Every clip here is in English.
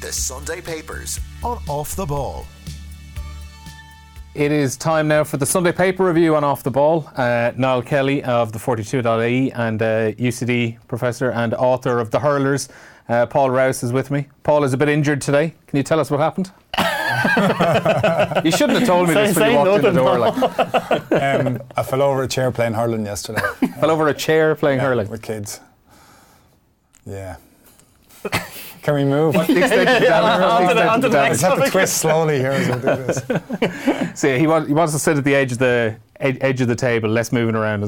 The Sunday Papers on Off the Ball. It is time now for the Sunday Paper review on Off the Ball. Niall Kelly of the 42.ie and UCD professor and author of The Hurlers. Paul Rouse is with me. Paul is a bit injured today. Can you tell us what happened? You shouldn't have told me this when you walked in the door. I fell over a chair playing hurling yesterday. Fell over a chair playing hurling? With kids. Yeah. Can we move? What's the extent of damage? I just have to twist slowly here as we do this. So he wants to sit at the edge of the table, less moving around.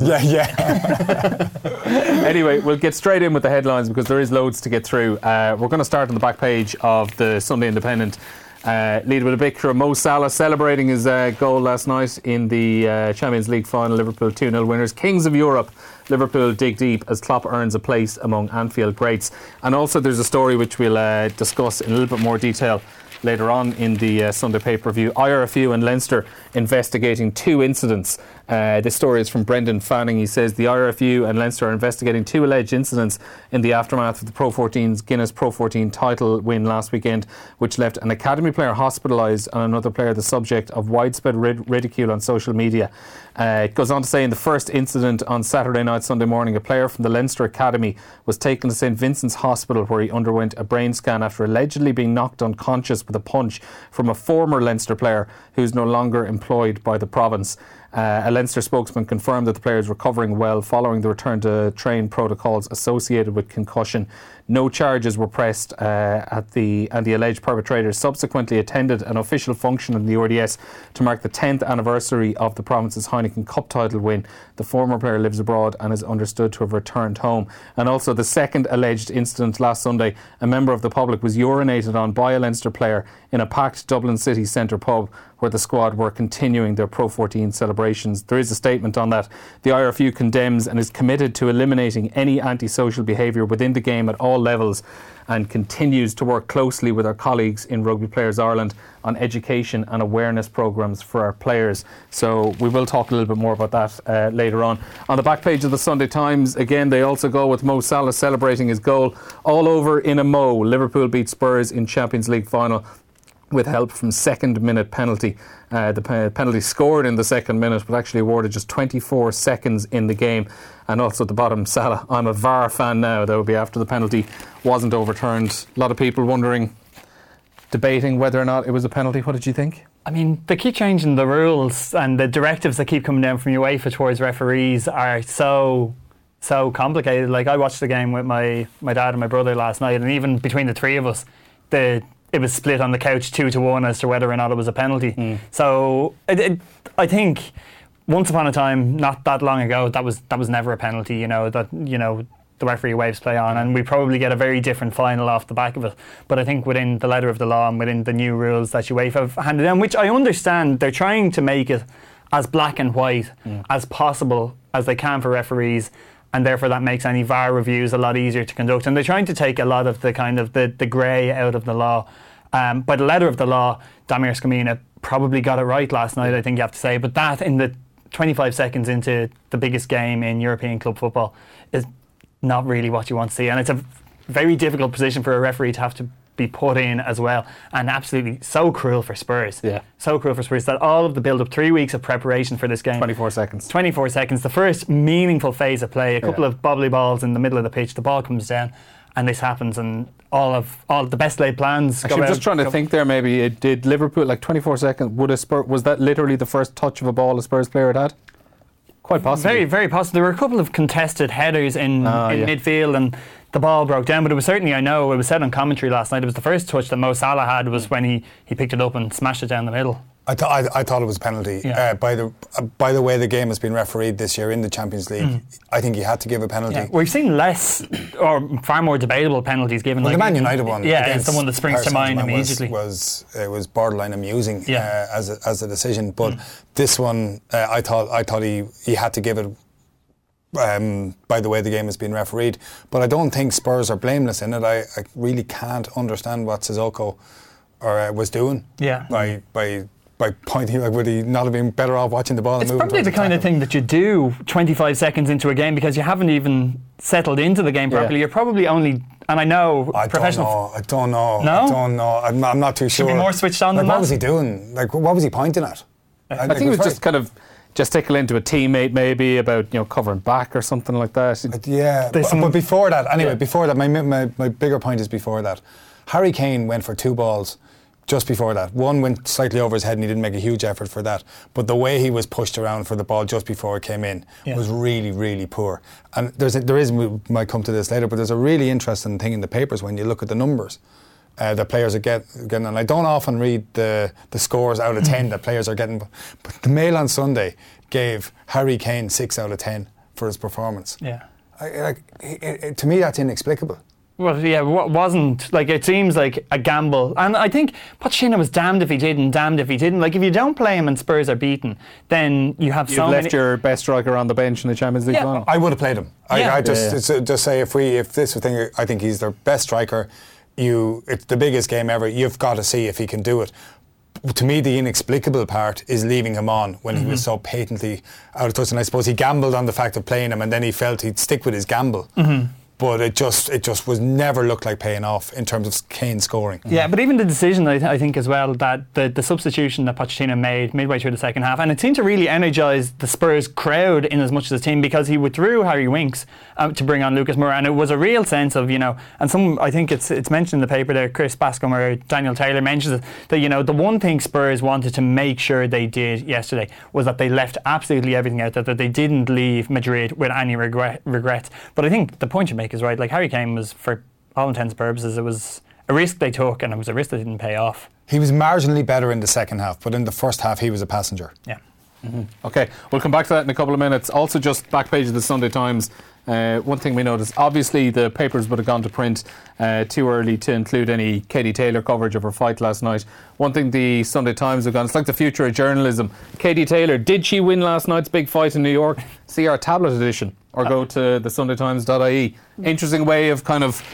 Yeah. Anyway, we'll get straight in with the headlines because there is loads to get through. We're going to start on the back page of the Sunday Independent. Lead with a picture of Mo Salah celebrating his goal last night in the Champions League final. Liverpool 2-0 winners. Kings of Europe. Liverpool dig deep as Klopp earns a place among Anfield greats. And also there's a story which we'll discuss in a little bit more detail later on in the Sunday Paper review. IRFU and Leinster investigating two incidents. This story is from Brendan Fanning. He says the IRFU and Leinster are investigating two alleged incidents in the aftermath of the Pro 14's Guinness Pro 14 title win last weekend, which left an academy player hospitalised and another player the subject of widespread ridicule on social media. It goes on to say in the first incident on Saturday night, Sunday morning, a player from the Leinster Academy was taken to St Vincent's Hospital where he underwent a brain scan after allegedly being knocked unconscious with a punch from a former Leinster player who's no longer employed by the province. A Leinster spokesman confirmed that the player is recovering well following the return to train protocols associated with concussion. No charges were pressed and the alleged perpetrators subsequently attended an official function in the RDS to mark the 10th anniversary of the province's Heineken Cup title win. The former player lives abroad and is understood to have returned home. And also the second alleged incident last Sunday, a member of the public was urinated on by a Leinster player in a packed Dublin city centre pub where the squad were continuing their Pro 14 celebrations. There is a statement on that. The IRFU condemns and is committed to eliminating any antisocial behaviour within the game at all levels and continues to work closely with our colleagues in Rugby Players Ireland on education and awareness programmes for our players. So we will talk a little bit more about that later on. On the back page of the Sunday Times, again, they also go with Mo Salah celebrating his goal. All over in a Mo. Liverpool beat Spurs in Champions League final with help from second-minute penalty. The penalty scored in the second minute, but actually awarded just 24 seconds in the game. And also at the bottom, Salah, I'm a VAR fan now. That would be after the penalty wasn't overturned. A lot of people wondering, debating whether or not it was a penalty. What did you think? I mean, they keep changing the rules, and the directives that keep coming down from UEFA towards referees are so complicated. Like, I watched the game with my dad and my brother last night, and even between the three of us, it was split on the couch 2-1 as to whether or not it was a penalty. So I think once upon a time, not that long ago, that was never a penalty. The referee waves play on, and we probably get a very different final off the back of it. But I think within the letter of the law and within the new rules that UEFA have handed down, which I understand, they're trying to make it as black and white as possible as they can for referees. And therefore that makes any VAR reviews a lot easier to conduct. And they're trying to take a lot of the kind of the grey out of the law. By the letter of the law, Damir Skamina probably got it right last night, I think you have to say. But that, in the 25 seconds into the biggest game in European club football, is not really what you want to see. And it's a very difficult position for a referee to have to be put in as well, and absolutely so cruel for Spurs. Yeah. So cruel for Spurs that all of the build-up, 3 weeks of preparation for this game. 24 seconds. 24 seconds. The first meaningful phase of play, a couple of bobbly balls in the middle of the pitch, the ball comes down, and this happens, and all the best laid plans Actually, go I'm just trying to think there, maybe, did Liverpool, 24 seconds, was that literally the first touch of a ball a Spurs player had? Quite possibly. Very, very possible. There were a couple of contested headers in midfield, and the ball broke down, but it was certainly, I know, it was said on commentary last night, it was the first touch that Mo Salah had was when he picked it up and smashed it down the middle. I thought it was a penalty. Yeah. By the way the game has been refereed this year in the Champions League, I think he had to give a penalty. Yeah. We've seen less or far more debatable penalties given. Well, the Man United one, it's the one that springs to mind immediately. Was borderline amusing as a decision, but this one I thought he had to give it. By the way the game has been refereed, but I don't think Spurs are blameless in it. I really can't understand what Sissoko was doing by by pointing, like, would he not have been better off watching the ball? It's and moving probably the kind of thing that you do 25 seconds into a game because you haven't even settled into the game properly. You're probably only, and I know professional. I don't know. No? I don't know. I'm not too sure. Should be more switched on than what that. was he doing? Like, what was he pointing at? I think it was just kind of gesticle into a teammate maybe about covering back or something like that. Yeah, but before that, anyway, before that, my bigger point is before that. Harry Kane went for 2 balls just before that. One went slightly over his head and he didn't make a huge effort for that. But the way he was pushed around for the ball just before it came in was really, really poor. And we might come to this later, but there's a really interesting thing in the papers when you look at the numbers that players are getting. And I don't often read the scores out of 10 that players are getting. But the Mail on Sunday gave Harry Kane 6 out of 10 for his performance. Yeah. To me, that's inexplicable. Well, yeah, wasn't, like, it seems like a gamble. And I think Pochettino was damned if he did and damned if he didn't. Like, if you don't play him and Spurs are beaten, then you have You've left your best striker on the bench in the Champions League final. I would have played him. I just say if this thing, I think he's their best striker. It's the biggest game ever. You've got to see if he can do it. To me, the inexplicable part is leaving him on when he was so patently out of touch. And I suppose he gambled on the fact of playing him, and then he felt he'd stick with his gamble. But it just was never looked like paying off in terms of Kane scoring. Yeah, but even the decision, I think as well, that the substitution that Pochettino made midway through the second half, and it seemed to really energise the Spurs crowd in as much as the team, because he withdrew Harry Winks to bring on Lucas Moura, and it was a real sense of, and I think it's mentioned in the paper there, Chris Bascom or Daniel Taylor mentions it, that, the one thing Spurs wanted to make sure they did yesterday was that they left absolutely everything out, that they didn't leave Madrid with any regrets. But I think the point you make is right. Like, Harry Kane was, for all intents and purposes, it was a risk they took, and it was a risk that didn't pay off. He was marginally better in the second half, but in the first half he was a passenger. Yeah. Okay, we'll come back to that in a couple of minutes. Also, just back page of the Sunday Times, one thing we noticed, obviously the papers would have gone to print too early to include any Katie Taylor coverage of her fight last night. One thing the Sunday Times have gone, it's like the future of journalism. Katie Taylor, did she win last night's big fight in New York? See our tablet edition, or go to the sundaytimes.ie. Interesting way of kind of,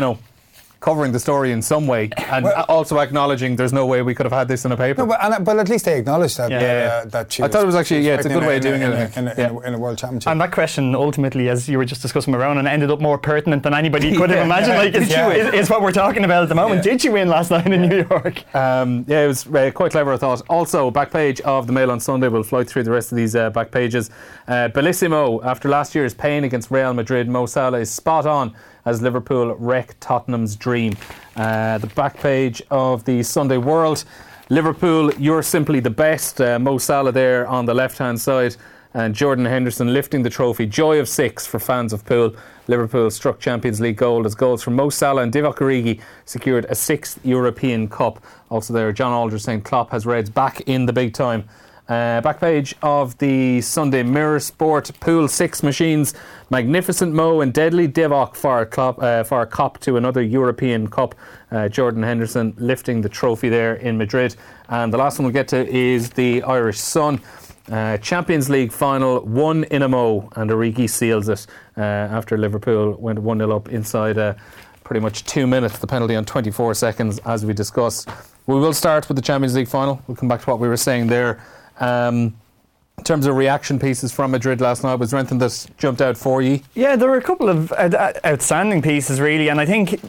covering the story in some way, and also acknowledging there's no way we could have had this in a paper. No, but at least they acknowledged that. That she I thought it was actually, it's a good way of doing it. In a World Championship. And that question, ultimately, as you were just discussing with Ronan, ended up more pertinent than anybody could have imagined. Is what we're talking about at the moment. Did she win last night in New York? It was quite clever, I thought. Also, back page of the Mail on Sunday, we'll fly through the rest of these back pages. Bellissimo, after last year's pain against Real Madrid, Mo Salah is spot on as Liverpool wreck Tottenham's dream. The back page of the Sunday World, Liverpool, you're simply the best. Mo Salah there on the left-hand side, and Jordan Henderson lifting the trophy. Joy of 6 for fans of Pool. Liverpool struck Champions League gold as goals from Mo Salah and Divock Origi secured a 6th European Cup. Also there, John Aldridge saying Klopp has Reds back in the big time. Back page of the Sunday Mirror Sport, Pool 6 machines, magnificent Mo and deadly Divock for a cop to another European Cup. Jordan Henderson lifting the trophy there in Madrid. And the last one we'll get to is the Irish Sun. Champions League final, 1 in a Mo, and Origi seals it after Liverpool went 1-0 up inside pretty much 2 minutes, the penalty on 24 seconds, as we discussed. We will start with the Champions League final. We'll come back to what we were saying there. In terms of reaction pieces from Madrid last night, was there anything that jumped out for you? Yeah, there were a couple of outstanding pieces, really, and I think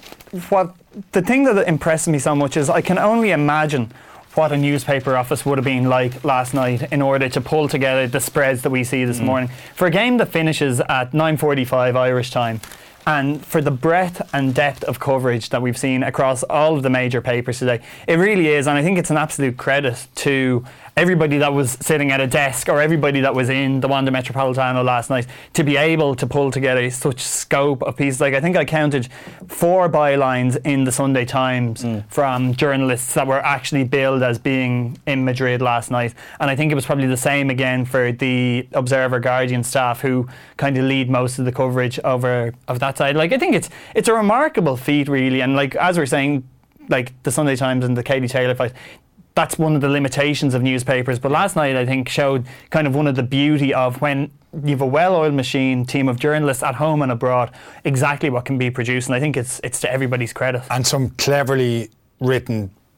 the thing that impressed me so much is I can only imagine what a newspaper office would have been like last night in order to pull together the spreads that we see this morning. For a game that finishes at 9:45 Irish time, and for the breadth and depth of coverage that we've seen across all of the major papers today, it really is, and I think it's an absolute credit to everybody that was sitting at a desk or everybody that was in the Wanda Metropolitano last night to be able to pull together such scope of pieces. Like, I think I counted 4 bylines in the Sunday Times from journalists that were actually billed as being in Madrid last night, and I think it was probably the same again for the Observer Guardian staff who kind of lead most of the coverage of that side. Like, I think it's a remarkable feat, really, and like as we're saying, like the Sunday Times and the Katie Taylor fight, that's one of the limitations of newspapers. But last night, I think, showed kind of one of the beauty of when you've a well-oiled machine, team of journalists at home and abroad, exactly what can be produced. And I think it's to everybody's credit. And some cleverly written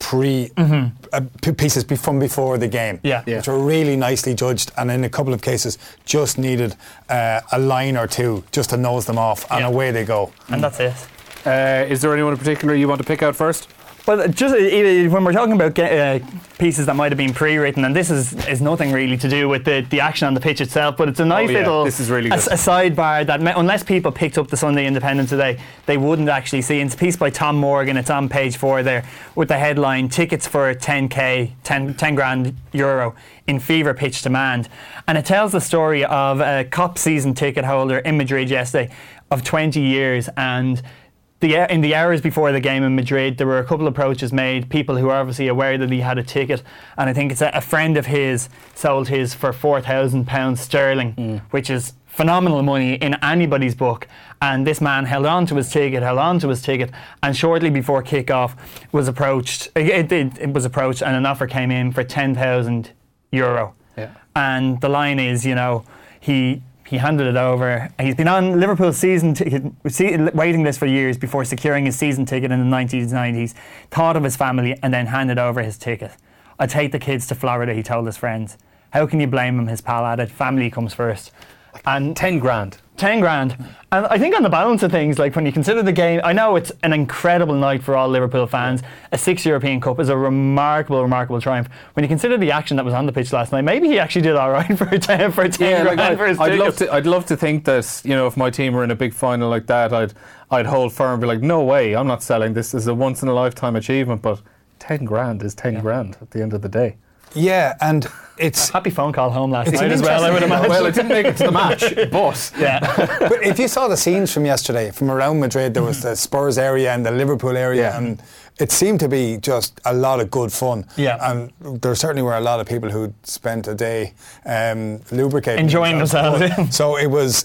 pieces from before the game, which were really nicely judged, and in a couple of cases just needed a line or two just to nose them off, and away they go. And that's it. Is there anyone in particular you want to pick out first? But just when we're talking about pieces that might have been pre-written, and this is nothing really to do with the action on the pitch itself, but it's a nice little this is really good. a sidebar that unless people picked up the Sunday Independent today, they wouldn't actually see. It's a piece by Tom Morgan. It's on page 4 there with the headline "Tickets for 10 grand euro in fever pitch demand," and it tells the story of a COP season ticket holder in Madrid yesterday of 20 years, and in the hours before the game in Madrid, there were a couple of approaches made, people who are obviously aware that he had a ticket, and I think it's a friend of his sold his for £4,000 sterling, which is phenomenal money in anybody's book. And this man held on to his ticket, and shortly before kick-off was approached. It was approached, and an offer came in for €10,000. Yeah. And the line is, he handed it over. He's been on Liverpool's season ticket waiting list for years before securing his season ticket in the 1990s. Thought of his family and then handed over his ticket. "I take the kids to Florida," he told his friends. How can you blame him? His pal added. Family comes first. And 10 grand. 10 grand. And I think on the balance of things, like when you consider the game, I know it's an incredible night for all Liverpool fans. A 6th European Cup is a remarkable triumph. When you consider the action that was on the pitch last night, maybe he actually did all right for 10 grand for his ticket. I'd love to think that, if my team were in a big final like that, I'd hold firm and be like, no way, I'm not selling. This is a once in a lifetime achievement, but 10 grand is 10 grand at the end of the day. Yeah, and it's... Happy phone call home last night as well, I would imagine. Well, it didn't make it to the match, but... But if you saw the scenes from yesterday, from around Madrid, there was the Spurs area and the Liverpool area, and it seemed to be just a lot of good fun. Yeah. And there certainly were a lot of people who spent a day lubricating. Enjoying themselves. So it was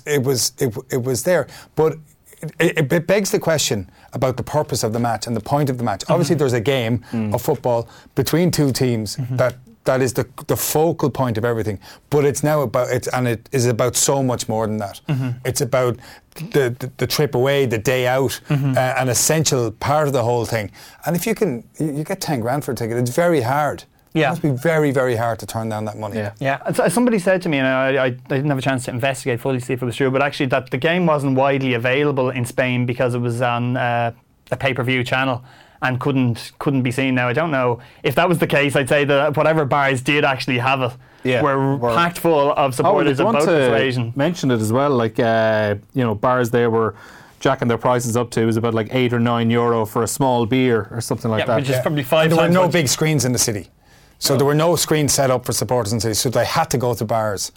there. But it begs the question about the purpose of the match and the point of the match. Obviously, there's a game of football between two teams that is the focal point of everything. But it's now about it, and it is about so much more than that. It's about the trip away, the day out, an essential part of the whole thing. And if you get 10 grand for a ticket, it's very hard. Yeah. It must be very, very hard to turn down that money. Yeah. Somebody said to me, and I didn't have a chance to investigate fully to see if it was true, but actually that the game wasn't widely available in Spain because it was on a pay-per-view channel and couldn't be seen. Now, I don't know if that was the case. I'd say that whatever bars did actually have it were packed full of supporters of both persuasion. Mention it as well, like bars there were jacking their prices up to. It was about like €8 or €9 for a small beer or something like that. Which is probably 5 There times. were no big screens in the city. So there were no screens set up for supporters in the city, so they had to go to bars.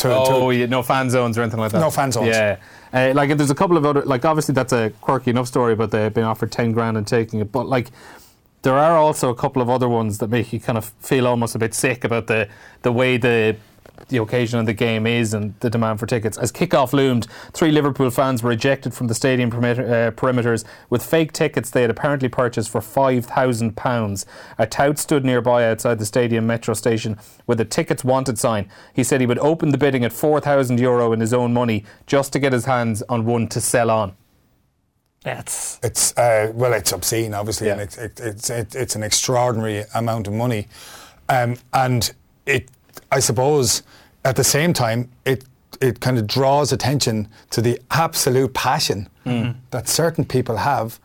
No fan zones or anything like that? No fan zones. Yeah. There's a couple of other, obviously that's a quirky enough story, but they've been offered 10 grand and taking it. But there are also a couple of other ones that make you kind of feel almost a bit sick about the way the occasion of the game is and the demand for tickets. As kick-off loomed, 3 Liverpool fans were ejected from the stadium perimeters with fake tickets they had apparently purchased for £5,000. A tout stood nearby outside the stadium metro station with a tickets wanted sign. He said he would open the bidding at €4,000 in his own money just to get his hands on one to sell on. It's obscene, obviously, and it's an extraordinary amount of money, and it, I suppose, at the same time, it kind of draws attention to the absolute passion that certain people have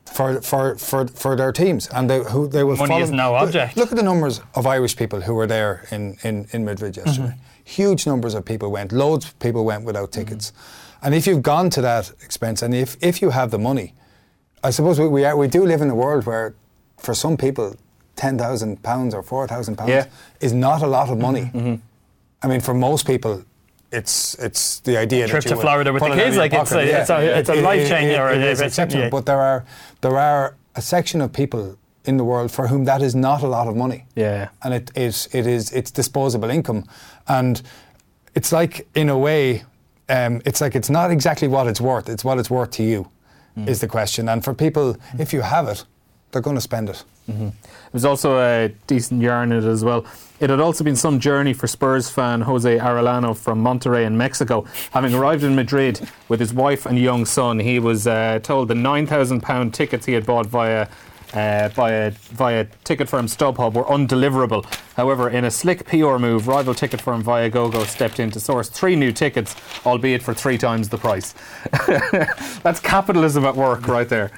for their teams, and they will follow. Money is no object. Look at the numbers of Irish people who were there in Madrid yesterday. Huge numbers of people went. Loads of people went without tickets. And if you've gone to that expense, and if you have the money, I suppose we do live in a world where, for some people, £10,000 or £4,000 is not a lot of money. I mean, for most people, it's the idea trip that you to Florida with the kids, it's a life changer. It's exceptional, but there are a section of people in the world for whom that is not a lot of money. Yeah, and it's disposable income, and it's like, in a way, it's like it's not exactly what it's worth. It's what it's worth to you, is the question. And for people, if you have it, they're going to spend it. There's also a decent yarn in it as well. It had also been some journey for Spurs fan Jose Arellano from Monterrey in Mexico. Having arrived in Madrid with his wife and young son, he was told the £9,000 tickets he had bought via via ticket firm StubHub were undeliverable. However, in a slick PR move, rival ticket firm Viagogo stepped in to source 3 new tickets, albeit for 3 times the price. That's capitalism at work right there.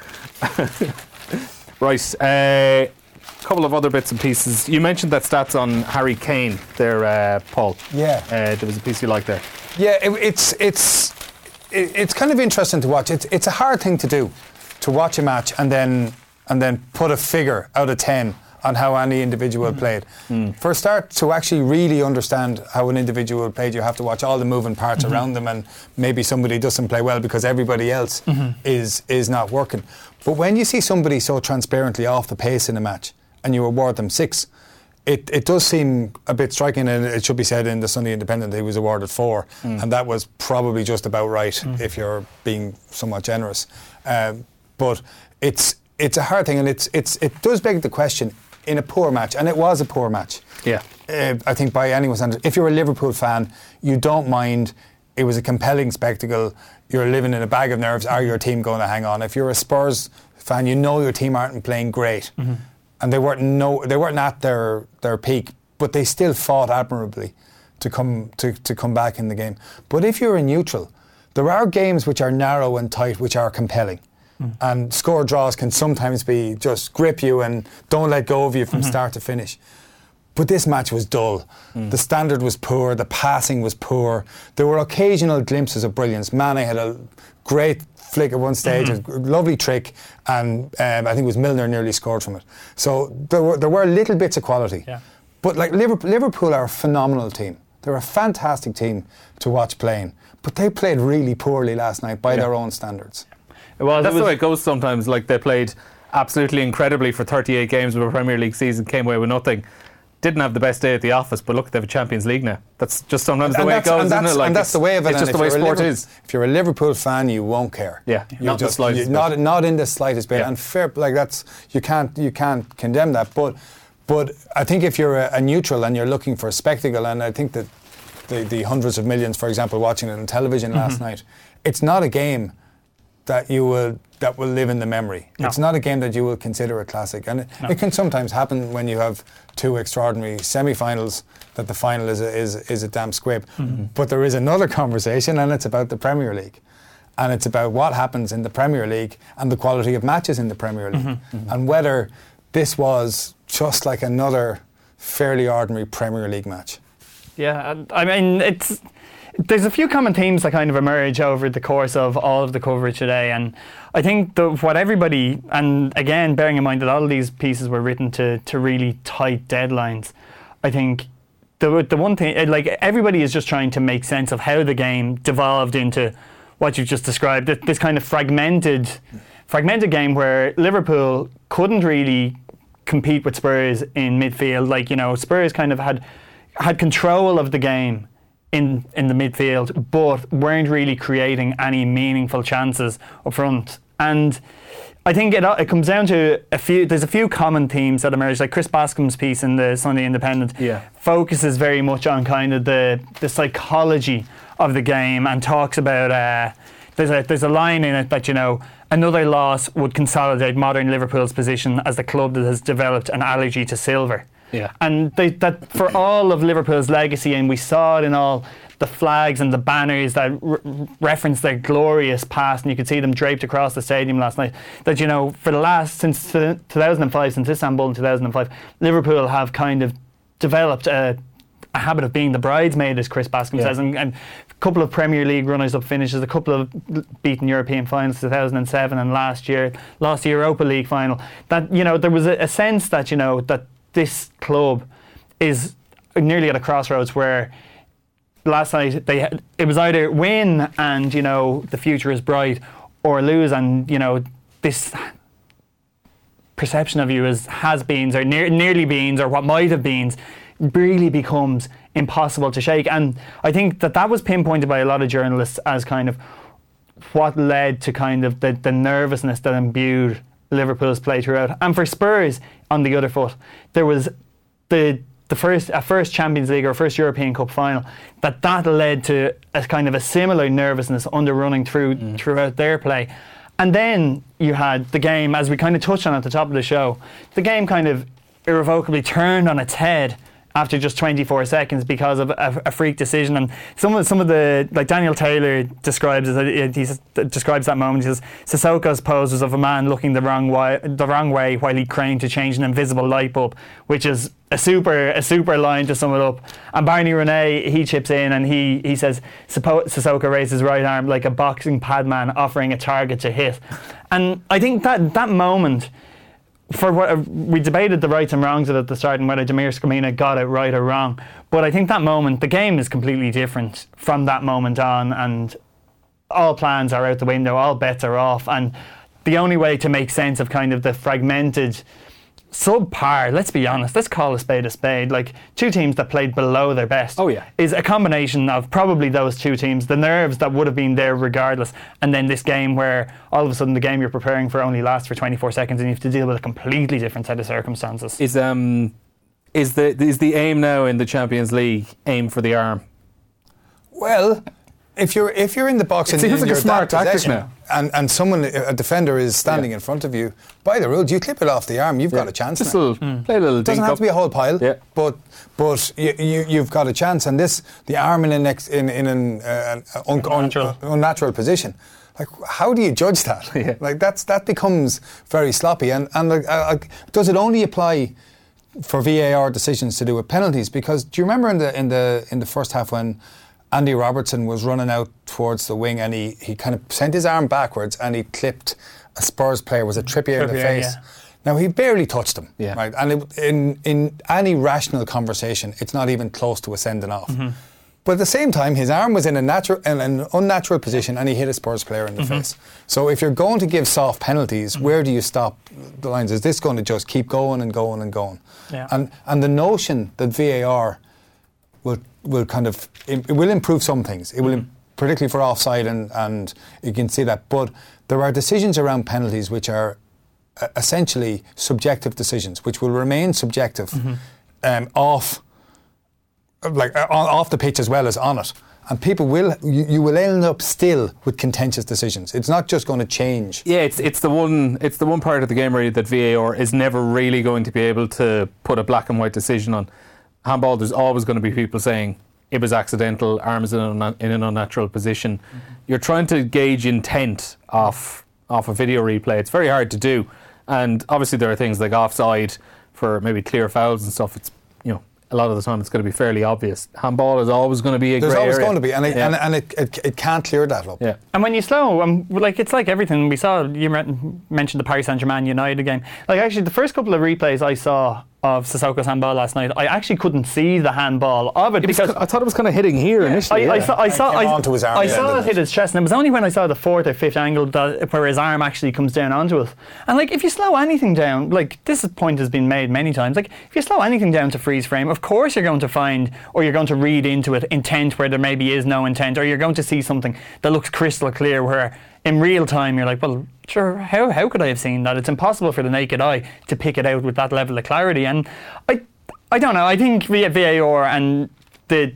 Right, a couple of other bits and pieces. You mentioned that stats on Harry Kane there, Paul. Yeah. There was a piece you liked there. Yeah, it's kind of interesting to watch. It's a hard thing to do, to watch a match and then put a figure out of 10 on how any individual played. For a start, to actually really understand how an individual played, you have to watch all the moving parts around them, and maybe somebody doesn't play well because everybody else is not working. But when you see somebody so transparently off the pace in a match and you award them 6, it does seem a bit striking, and it should be said in the Sunday Independent he was awarded 4, and that was probably just about right if you're being somewhat generous. But it's a hard thing, and it does beg the question in a poor match, and it was a poor match. Yeah, I think by anyone's standards. If you're a Liverpool fan, you don't mind. It was a compelling spectacle. You're living in a bag of nerves. Are your team going to hang on? If you're a Spurs fan, you know your team aren't playing great, and they weren't at their peak, but they still fought admirably to come back in the game. But if you're a neutral, there are games which are narrow and tight, which are compelling. And score draws can sometimes be just grip you and don't let go of you from start to finish. But this match was dull. The standard was poor, the passing was poor. There were occasional glimpses of brilliance. Mane had a great flick at one stage, a lovely trick, and I think it was Milner nearly scored from it. So there were little bits of quality. Yeah. But like Liverpool are a phenomenal team. They're a fantastic team to watch playing. But they played really poorly last night by their own standards. That's the way it goes sometimes. Like, they played absolutely incredibly for 38 games of a Premier League season, came away with nothing. Didn't have the best day at the office, but look, they have a Champions League now. That's just sometimes the way it goes, isn't it? Like, and that's the way of it. It's just the way sport is. If you're a Liverpool fan, you won't care. Yeah, not the slightest bit. Not in the slightest bit. Yeah. And fair, like, that's you can't condemn that. But I think if you're a neutral and you're looking for a spectacle, and I think that the hundreds of millions, for example, watching it on television last night, it's not a game that will live in the memory. No. It's not a game that you will consider a classic, and it can sometimes happen when you have 2 extraordinary semi-finals that the final is a damn squib. But there is another conversation, and it's about the Premier League, and it's about what happens in the Premier League and the quality of matches in the Premier League, and whether this was just like another fairly ordinary Premier League match. Yeah, I mean, there's a few common themes that kind of emerge over the course of all of the coverage today, and I think what everybody, and again bearing in mind that all of these pieces were written to really tight deadlines, I think the one thing, like, everybody is just trying to make sense of how the game devolved into what you've just described, this kind of fragmented game where Liverpool couldn't really compete with Spurs in midfield. Like, you know, Spurs kind of had control of the game in the midfield, but weren't really creating any meaningful chances up front. And I think it comes down to there's a few common themes that emerge. Like Chris Bascom's piece in the Sunday Independent focuses very much on kind of the psychology of the game, and talks about there's a line in it that, you know, another loss would consolidate modern Liverpool's position as the club that has developed an allergy to silver. Yeah. And that for all of Liverpool's legacy, and we saw it in all the flags and the banners that reference their glorious past, and you could see them draped across the stadium last night, that, you know, for the last, since 2005, since Istanbul in 2005, Liverpool have kind of developed a habit of being the bridesmaid, as Chris Bascom says, and a couple of Premier League runners-up finishes, a couple of beaten European finals, 2007, and last year lost the Europa League final. That, you know, there was a sense that, you know, that this club is nearly at a crossroads where last night it was either win and, you know, the future is bright, or lose and, you know, this perception of you as has-beens or nearly beens or what might have beens really becomes impossible to shake. And I think that was pinpointed by a lot of journalists as kind of what led to kind of the nervousness that imbued Liverpool's play throughout. And for Spurs, on the other foot, there was the first Champions League or first European Cup final that led to a kind of a similar nervousness underrunning throughout their play. And then you had the game, as we kind of touched on at the top of the show, the game kind of irrevocably turned on its head after just 24 seconds because of a freak decision. And some of the, like Daniel Taylor describes that moment. He says Sissoko's pose was of a man looking the wrong way while he craned to change an invisible light bulb, which is a super line to sum it up. And Barney Renee, he chips in and he says Sissoko raised his right arm like a boxing padman offering a target to hit. And I think that moment, for what we debated the rights and wrongs of it at the start and whether Damir Skrmina got it right or wrong, but I think that moment, the game is completely different from that moment on, and all plans are out the window, all bets are off, and the only way to make sense of kind of the fragmented, subpar, let's be honest, let's call a spade, like two teams that played below their best, is a combination of probably those two teams, the nerves that would have been there regardless, and then this game where all of a sudden the game you're preparing for only lasts for 24 seconds and you have to deal with a completely different set of circumstances. Is the aim now in the Champions League aim for the arm? Well, if you're in the box and seems like you're a smart that tactic now. And someone, a defender, is standing in front of you, by the rules, you clip it off the arm, you've got a chance. Just now. Play a little. It doesn't have to be a whole pile, but you've got a chance. And the arm in an unnatural position. Like, how do you judge that? Like that becomes very sloppy. And does it only apply for VAR decisions to do with penalties? Because do you remember in the first half when Andy Robertson was running out towards the wing and he kind of sent his arm backwards and he clipped a Spurs player, was it Trippier in the face? Yeah. Now, he barely touched him, right? And in any rational conversation, it's not even close to a sending off. Mm-hmm. But at the same time, his arm was in an unnatural position and he hit a Spurs player in the face. So if you're going to give soft penalties, where do you stop the lines? Is this going to just keep going and going and going? Yeah. And the notion that VAR will kind of, it will improve some things. It will, particularly for offside, and you can see that. But there are decisions around penalties which are essentially subjective decisions, which will remain subjective off the pitch as well as on it. And you will end up still with contentious decisions. It's not just going to change. Yeah, it's the one part of the game really that VAR is never really going to be able to put a black and white decision on. Handball, there's always going to be people saying it was accidental, arms in an unnatural position. You're trying to gauge intent off a video replay. It's very hard to do, and obviously there are things like offside for maybe clear fouls and stuff. It's, a lot of the time it's going to be fairly obvious. Handball is always going to be a grey area. There's always going to be, and it can't clear that up. Yeah. And when you slow, it's like everything we saw. You mentioned the Paris Saint-Germain United game. Like, actually, the first couple of replays I saw of Sissoko's handball last night, I actually couldn't see the handball of it because I thought it was kind of hitting here initially. I saw it hit his chest, and it was only when I saw the fourth or fifth angle where his arm actually comes down onto it. And like, if you slow anything down, like this point has been made many times, like if you slow anything down to freeze frame, of course you're going to find, or you're going to read into it, intent where there maybe is no intent, or you're going to see something that looks crystal clear where in real time you're like, well, sure, how could I have seen that? It's impossible for the naked eye to pick it out with that level of clarity. And I don't know, I think VAR and the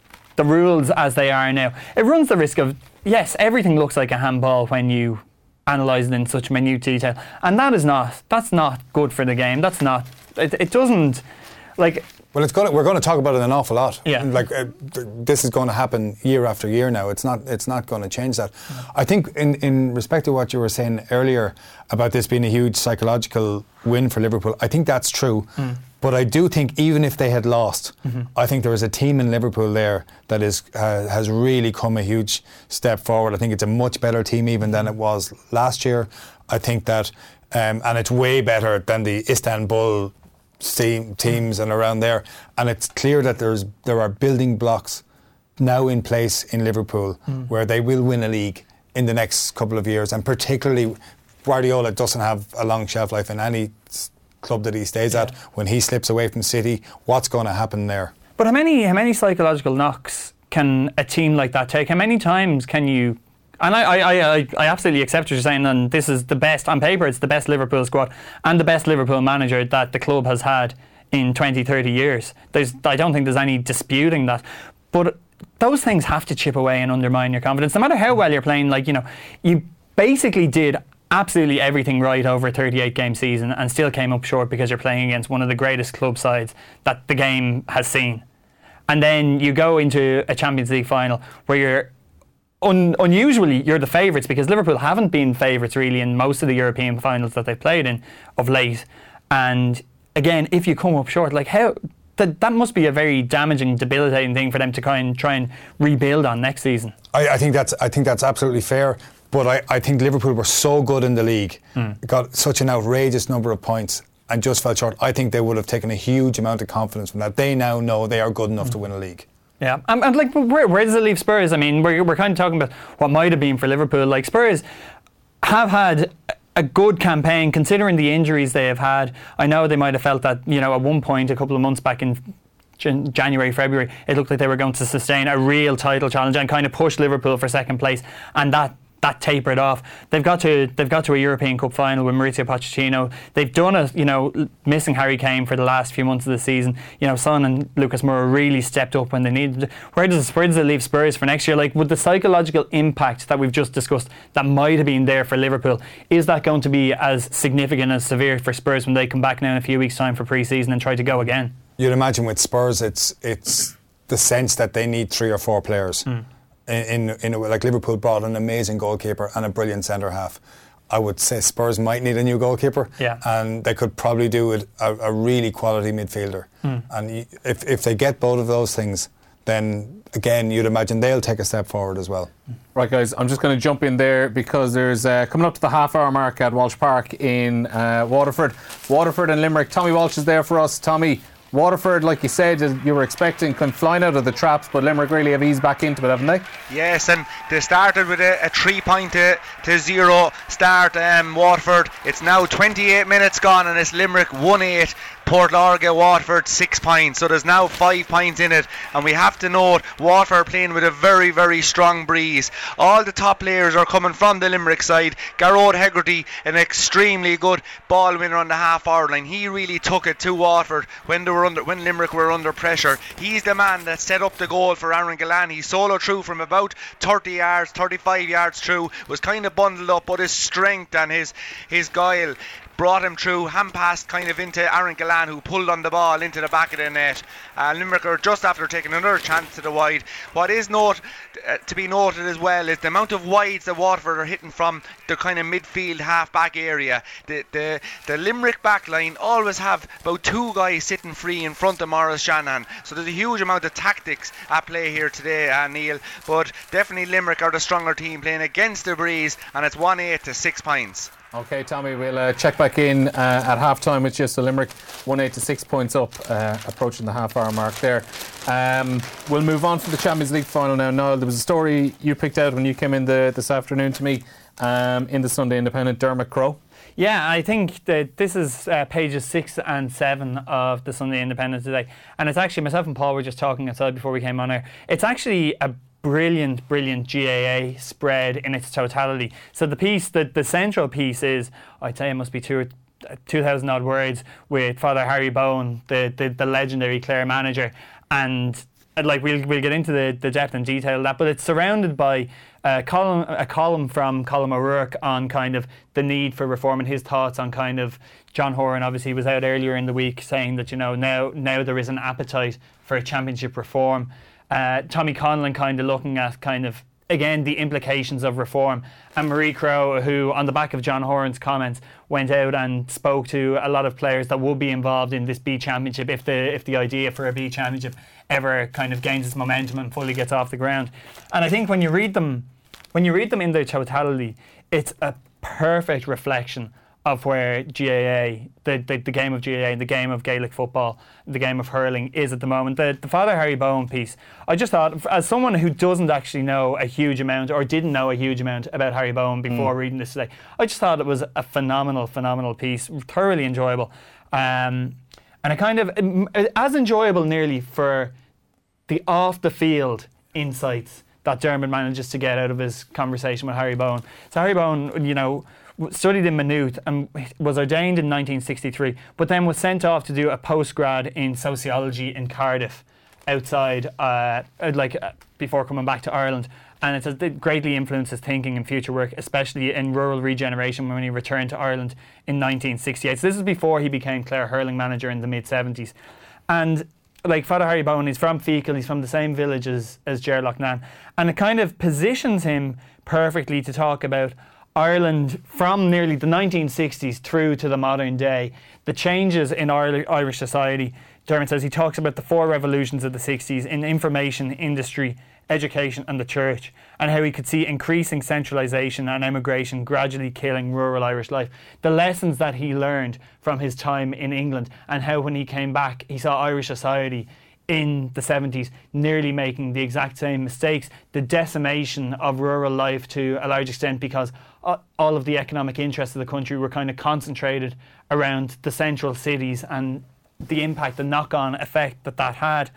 rules as they are now, it runs the risk of, yes, everything looks like a handball when you analyse it in such minute detail, and that's not good for the game. That's not, it doesn't, like... Well, we're going to talk about it an awful lot. Yeah. Like this is going to happen year after year now. It's not going to change that. I think in respect to what you were saying earlier about this being a huge psychological win for Liverpool, I think that's true. But I do think even if they had lost, I think there is a team in Liverpool there that has really come a huge step forward. I think it's a much better team even than it was last year. I think that, and it's way better than the Istanbul teams and around there, and it's clear that there are building blocks now in place in Liverpool where they will win a league in the next couple of years, and particularly Guardiola doesn't have a long shelf life in any club that he stays at. When he slips away from City, what's going to happen there? But how many psychological knocks can a team like that take? How many times can you... And I absolutely accept what you're saying, and this is the best, on paper, it's the best Liverpool squad and the best Liverpool manager that the club has had in 20, 30 years. I don't think there's any disputing that. But those things have to chip away and undermine your confidence. No matter how well you're playing, like, you basically did absolutely everything right over a 38-game season and still came up short because you're playing against one of the greatest club sides that the game has seen. And then you go into a Champions League final where you're unusually you're the favourites, because Liverpool haven't been favourites really in most of the European finals that they've played in of late. And again, if you come up short, like how that must be a very damaging, debilitating thing for them to try and rebuild on next season. I think that's absolutely fair. But I think Liverpool were so good in the league, got such an outrageous number of points, and just fell short. I think they would have taken a huge amount of confidence from that. They now know they are good enough to win a league. Yeah, and like, where does it leave Spurs? I mean, we're kind of talking about what might have been for Liverpool. Like, Spurs have had a good campaign considering the injuries they have had. I know they might have felt that, you know, at one point a couple of months back in January, February, it looked like they were going to sustain a real title challenge and kind of push Liverpool for second place, and that tapered off. They've got to a European Cup final with Mauricio Pochettino. They've done it, you know, missing Harry Kane for the last few months of the season. You know, Son and Lucas Moura really stepped up when they needed. Where does it leave Spurs for next year? Like, would the psychological impact that we've just discussed that might have been there for Liverpool, is that going to be as significant, as severe for Spurs when they come back now in a few weeks' time for pre-season and try to go again? You'd imagine with Spurs, it's the sense that they need 3 or 4 players. In like Liverpool brought an amazing goalkeeper and a brilliant centre half. I would say Spurs might need a new goalkeeper, and they could probably do it a really quality midfielder. And if they get both of those things, then again you'd imagine they'll take a step forward as well. Right, guys, I'm just going to jump in there because there's coming up to the half-hour mark at Walsh Park in Waterford and Limerick. Tommy Walsh is there for us. Tommy, Waterford, like you said, you were expecting, kind of flying out of the traps, but Limerick really have eased back into it, haven't they? Yes, and they started with a 3-0 start, Waterford. It's now 28 minutes gone and it's Limerick 1-8. Portlarga, Waterford 6 points, so there's now 5 points in it, and we have to note Waterford playing with a very, very strong breeze. All the top players are coming from the Limerick side. Garrod Hegarty, an extremely good ball winner on the half-hour line. He really took it to Waterford when Limerick were under pressure. He's the man that set up the goal for Aaron Gillane. He soloed through from about 35 yards through, was kind of bundled up, but his strength and his guile brought him through, hand passed kind of into Aaron Gillane, who pulled on the ball into the back of the net. Limerick are just after taking another chance to the wide. What is to be noted as well is the amount of wides that Waterford are hitting from the kind of midfield half-back area. The Limerick back line always have about 2 guys sitting free in front of Maurice Shanahan. So there's a huge amount of tactics at play here today, Neil. But definitely Limerick are the stronger team playing against the breeze, and it's 1-8 to 6 points. Okay, Tommy, we'll check back in at half time with you. So Limerick 1-8 to 6 points up, approaching the half-hour mark there. We'll move on to the Champions League final now. Niall, there was a story you picked out when you came in this afternoon to me in the Sunday Independent, Dermot Crowe. Yeah, I think that this is pages 6 and 7 of the Sunday Independent today. And it's actually, myself and Paul were just talking outside before we came on air. It's actually a brilliant GAA spread in its totality. So the piece, the central piece is, I'd say it must be 2,000 odd words, with Father Harry Bowen, the legendary Clare manager, and like we'll get into the depth and detail of that, but it's surrounded by a column from Colm O'Rourke on kind of the need for reform and his thoughts on kind of John Horan. Obviously was out earlier in the week saying that, you know, now there is an appetite for a championship reform. Tommy Conlon kind of looking at kind of, again, the implications of reform, and Marie Crowe, who on the back of John Horan's comments went out and spoke to a lot of players that would be involved in this B Championship if the idea for a B Championship ever kind of gains its momentum and fully gets off the ground. And I think when you read them in their totality, it's a perfect reflection of where GAA, the game of GAA, the game of Gaelic football, the game of hurling is at the moment. The Father Harry Bowen piece, I just thought, as someone who doesn't actually know a huge amount or didn't know a huge amount about Harry Bowen before reading this today, I just thought it was a phenomenal piece, thoroughly enjoyable. And a kind of, as enjoyable nearly for the off-the-field insights that Dermot manages to get out of his conversation with Harry Bowen. So Harry Bowen, you know, studied in Maynooth and was ordained in 1963, but then was sent off to do a postgrad in sociology in Cardiff outside, before coming back to Ireland. and it has greatly influenced his thinking and future work, especially in rural regeneration when he returned to Ireland in 1968. So this is before he became Clare hurling manager in the mid-70s. And like Father Harry Bowen, he's from Feakle, he's from the same village as Ger Loughnane, and it kind of positions him perfectly to talk about Ireland from nearly the 1960s through to the modern day, the changes in Irish society. Dermot says he talks about the 4 revolutions of the 60s in information, industry, education and the church, and how he could see increasing centralisation and emigration gradually killing rural Irish life. The lessons that he learned from his time in England, and how when he came back he saw Irish society in the 70s nearly making the exact same mistakes, the decimation of rural life to a large extent because all of the economic interests of the country were kind of concentrated around the central cities, and the impact, the knock-on effect that had.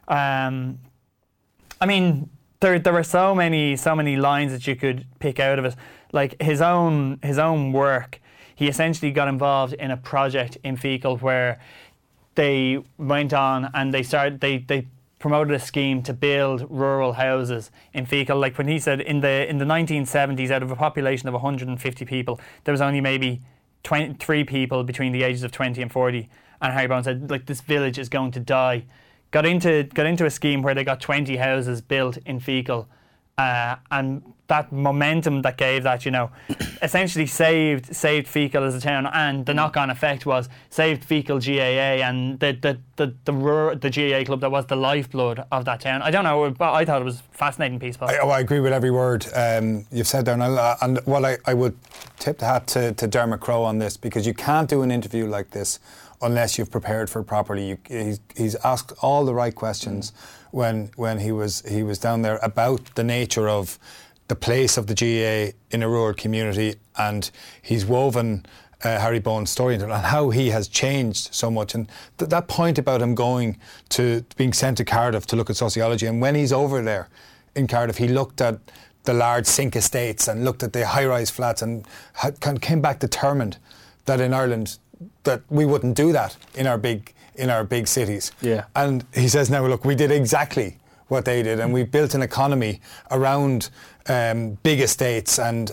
I mean, there were so many lines that you could pick out of it. Like his own work, he essentially got involved in a project in Feakle where they went on and they promoted a scheme to build rural houses in Feakle. Like when he said in the 1970s, out of a population of 150 people, there was only maybe 23 people between the ages of 20 and 40. And Harry Bowen said, like, this village is going to die. Got into a scheme where they got 20 houses built in Feakle, and that momentum that gave that, you know, essentially saved Feakle as a town, and the knock-on effect was saved Feakle GAA and the GAA club that was the lifeblood of that town. I don't know, but I thought it was a fascinating piece. I agree with every word you've said there, and what I would tip the hat to Dermot Crowe on this, because you can't do an interview like this unless you've prepared for it properly. He's asked all the right questions when he was down there about the nature of the place of the GAA in a rural community, and he's woven Harry Bowen's story into it and how he has changed so much. And that point about him going to being sent to Cardiff to look at sociology, and when he's over there in Cardiff, he looked at the large sink estates and looked at the high-rise flats and came back determined that in Ireland that we wouldn't do that in our big cities. Yeah. And he says now, look, we did exactly what they did, and we built an economy around big estates and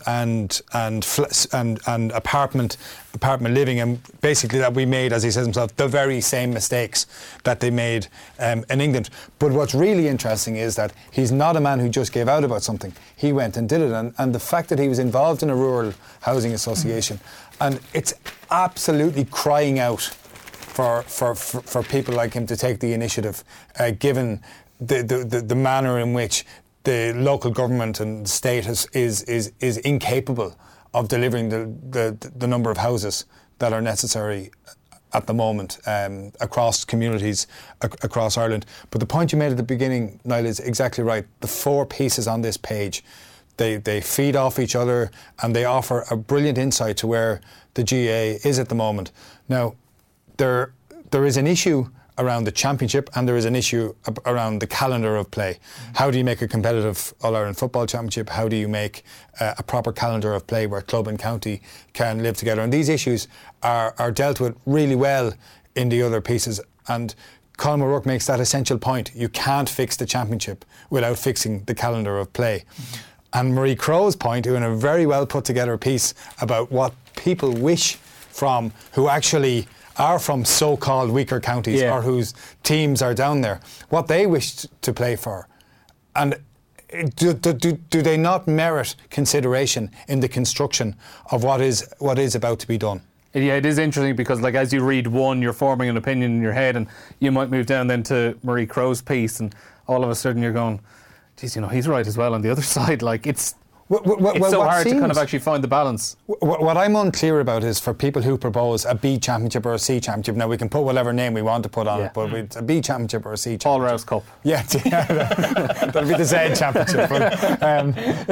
apartment living, and basically that we made, as he says himself, the very same mistakes that they made in England. But what's really interesting is that he's not a man who just gave out about something. He went and did it, and the fact that he was involved in a rural housing association, and it's absolutely crying out for people like him to take the initiative, given the manner in which the local government and state is incapable of delivering the number of houses that are necessary at the moment across communities across Ireland. But the point you made at the beginning, Niall, is exactly right. The 4 pieces on this page, they feed off each other, and they offer a brilliant insight to where the GAA is at the moment. Now, there is an issue around the championship, and there is an issue around the calendar of play. How do you make a competitive All-Ireland Football Championship? How do you make a proper calendar of play where club and county can live together? And these issues are dealt with really well in the other pieces. And Colm O'Rourke makes that essential point. You can't fix the championship without fixing the calendar of play. And Marie Crowe's point, in a very well put together piece about what people wish from who actually are from so-called weaker counties, or whose teams are down there, what they wish to play for. And do they not merit consideration in the construction of what is about to be done? Yeah, it is interesting because, like, as you read one, you're forming an opinion in your head, and you might move down then to Marie Crowe's piece, and all of a sudden you're going, geez, you know, he's right as well on the other side. Like, it's so hard to kind of actually find the balance. What I'm unclear about is for people who propose a B championship or a C championship. Now, we can put whatever name we want to put on it, but it's a B championship or a C championship. Paul Rouse Cup. Yeah, that'll be the Z championship. But,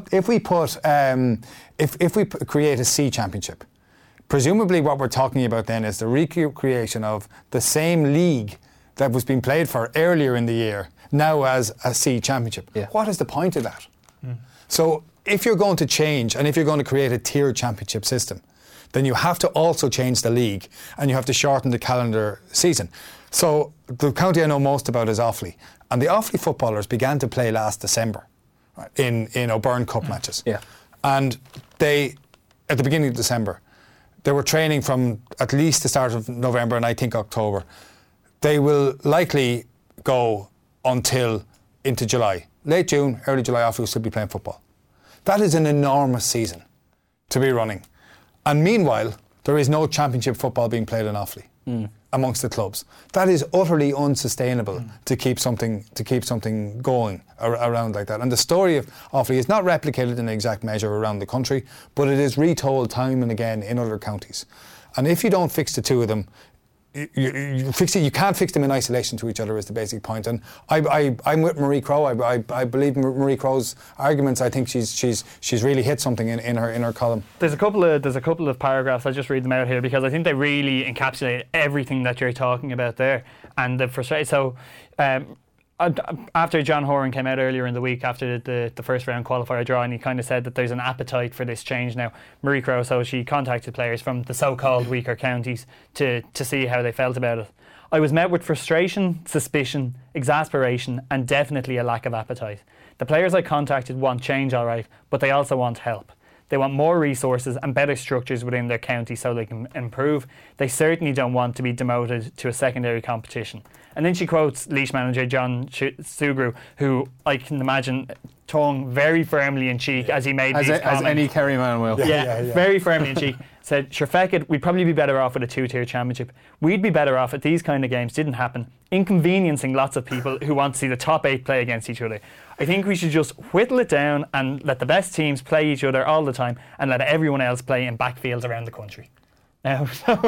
if we create a C championship, presumably what we're talking about then is the recreation of the same league that was being played for earlier in the year, now as a C championship. Yeah. What is the point of that? So if you're going to change, and if you're going to create a tiered championship system, then you have to also change the league, and you have to shorten the calendar season. So the county I know most about is Offaly, and the Offaly footballers began to play last December, right, in O'Byrne Cup matches. Yeah. And they, at the beginning of December, they were training from at least the start of November and I think October. They will likely go until into July. Late June, early July, Offaly will still be playing football. That is an enormous season to be running. And meanwhile, there is no championship football being played in Offaly amongst the clubs. That is utterly unsustainable to keep something going around like that. And the story of Offaly is not replicated in exact measure around the country, but it is retold time and again in other counties. And if you don't fix the two of them, you can't fix them in isolation to each other is the basic point. And I'm with Marie Crowe. I believe Marie Crowe's arguments. I think she's really hit something in her column. There's a couple of paragraphs. I'll just read them out here because I think they really encapsulate everything that you're talking about there and the frustration. So after John Horan came out earlier in the week after the first round qualifier draw, and he kind of said that there's an appetite for this change now. Marie Crowe, so she contacted players from the so-called weaker counties to see how they felt about it. I was met with frustration, suspicion, exasperation and definitely a lack of appetite. The players I contacted want change, all right, but they also want help. They want more resources and better structures within their county so they can improve. They certainly don't want to be demoted to a secondary competition. And then she quotes Laois manager John Sugrue, who I can imagine tongue very firmly in cheek as he made these comments. As any Kerry man will. Yeah, very firmly in cheek. Said, sure, feck it, we'd probably be better off with a two-tier championship. We'd be better off if these kind of games didn't happen, inconveniencing lots of people who want to see the top 8 play against each other. I think we should just whittle it down and let the best teams play each other all the time and let everyone else play in backfields around the country. Now,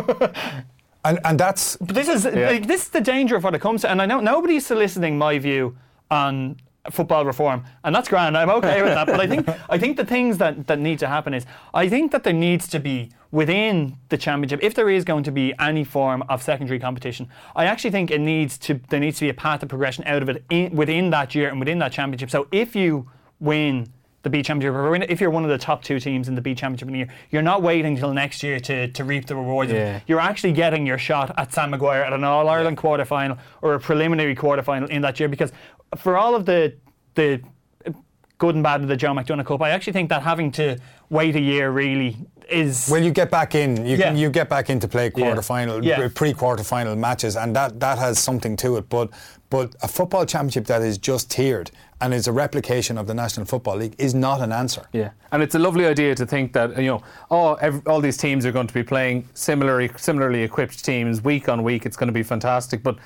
and that's... But this is the danger of what it comes to. And I know nobody's soliciting my view on football reform, and that's grand. I'm okay with that. But I think the things that need to happen is I think that there needs to be within the championship, if there is going to be any form of secondary competition, I actually think there needs to be a path of progression out of it within that year and within that championship. So if you win the B Championship, or if you're one of the top 2 teams in the B Championship in the year, you're not waiting until next year to reap the rewards. Yeah. You're actually getting your shot at Sam Maguire at an All-Ireland quarter-final or a preliminary quarter-final in that year, because for all of the good and bad of the Joe McDonagh Cup, I actually think that having to wait a year really is... Well, you get back in. You get back into play quarter-final, pre-quarter-final matches, and that has something to it. But a football championship that is just tiered and is a replication of the National Football League is not an answer. Yeah, and it's a lovely idea to think that all these teams are going to be playing similarly equipped teams week on week. It's going to be fantastic, but.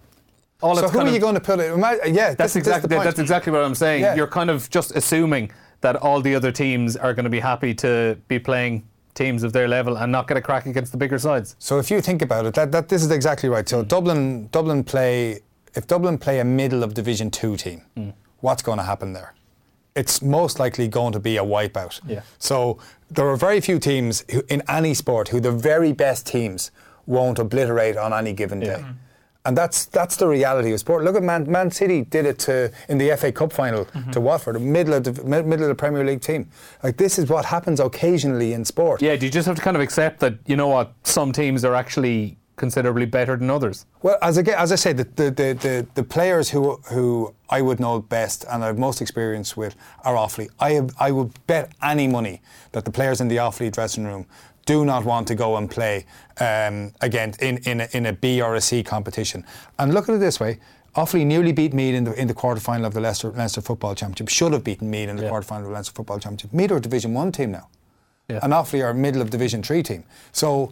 So who are you going to put it? That's exactly what I'm saying. Yeah. You're kind of just assuming that all the other teams are going to be happy to be playing teams of their level and not get a crack against the bigger sides. So if you think about it, this is exactly right. So Dublin play a middle of Division 2 team, what's going to happen there? It's most likely going to be a wipeout. Yeah. So there are very few teams in any sport who the very best teams won't obliterate on any given day. And that's the reality of sport. Look at Man City did it in the FA Cup final to Watford, middle of the Premier League team. Like, this is what happens occasionally in sport. Yeah, do you just have to kind of accept that, you know what, some teams are actually considerably better than others? Well, as I say, the players who I would know best and I have most experience with are Offaly. I would bet any money that the players in the Offaly dressing room do not want to go and play again in a B or a C competition. And look at it this way: Offaly nearly beat Meath in the quarter-final of the Leinster Football Championship. Should have beaten Meath in the quarter-final of the Leinster Football Championship. Meath are a Division 1 team now, and Offaly are a middle of Division 3 team. So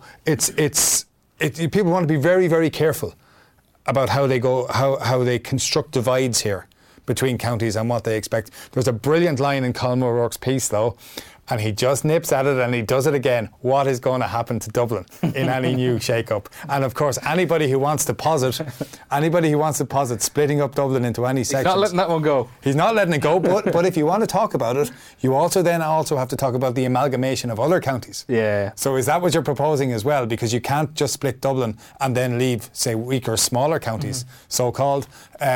people want to be very, very careful about how they construct divides here between counties and what they expect. There's a brilliant line in Colm O'Rourke's piece, though, and he just nips at it and he does it again. What is going to happen to Dublin in any new shake-up? And of course, anybody who wants to posit splitting up Dublin into any sections. He's not letting that one go. He's not letting it go, but if you want to talk about it, you also have to talk about the amalgamation of other counties. Yeah. So is that what you're proposing as well? Because you can't just split Dublin and then leave, say, weaker, smaller counties, so-called,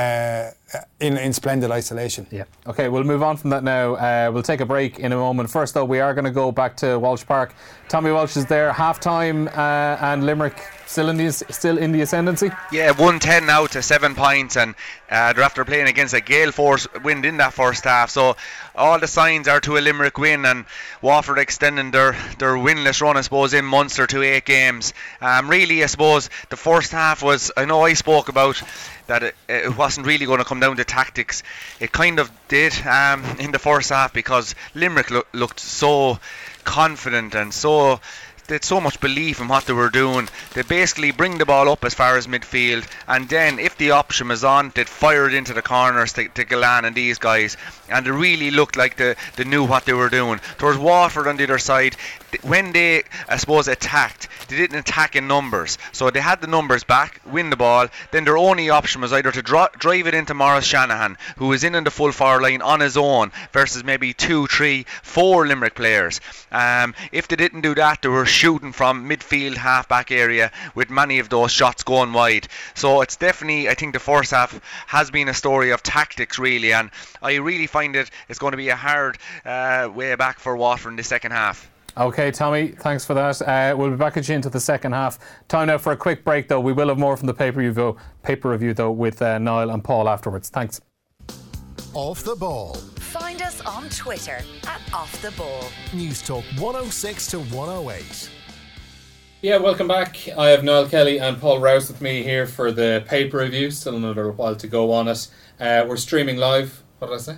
in splendid isolation. Yeah. Okay, we'll move on from that now. We'll take a break in a moment. First, though, we are going to go back to Walsh Park. Tommy Walsh is there, half-time, and Limerick still in the ascendancy? Yeah, 110 now to 7 points, and they're after playing against a gale force wind in that first half. So all the signs are to a Limerick win, and Waterford extending their winless run, I suppose, in Munster to 8 games. Really, I suppose the first half was, I know I spoke about that it wasn't really going to come down to tactics. It kind of did in the first half, because Limerick looked so confident and they had so much belief in what they were doing. They basically bring the ball up as far as midfield, and then if the option was on, they'd fire it into the corners to Galan and these guys, and they really looked like they knew what they were doing. Towards Waterford on the other side, when they, I suppose, attacked, they didn't attack in numbers, so they had the numbers back, win the ball, then their only option was either to drive it into Maurice Shanahan, who was in the full forward line on his own, versus maybe 2, 3, 4 Limerick players. If they didn't do that, they were shooting from midfield, half-back area, with many of those shots going wide. So it's definitely, I think the first half has been a story of tactics, really, and I really find it's going to be a hard way back for Waterford in the second half. Okay, Tommy, thanks for that. We'll be back at you into the second half. Time now for a quick break, though. We will have more from the paper review though, with Niall and Paul afterwards. Thanks. Off the Ball. Find us on Twitter @OffTheBall. News Talk 106 to 108. Yeah, welcome back. I have Niall Kelly and Paul Rouse with me here for the paper review. Still another while to go on it. We're streaming live. What did I say?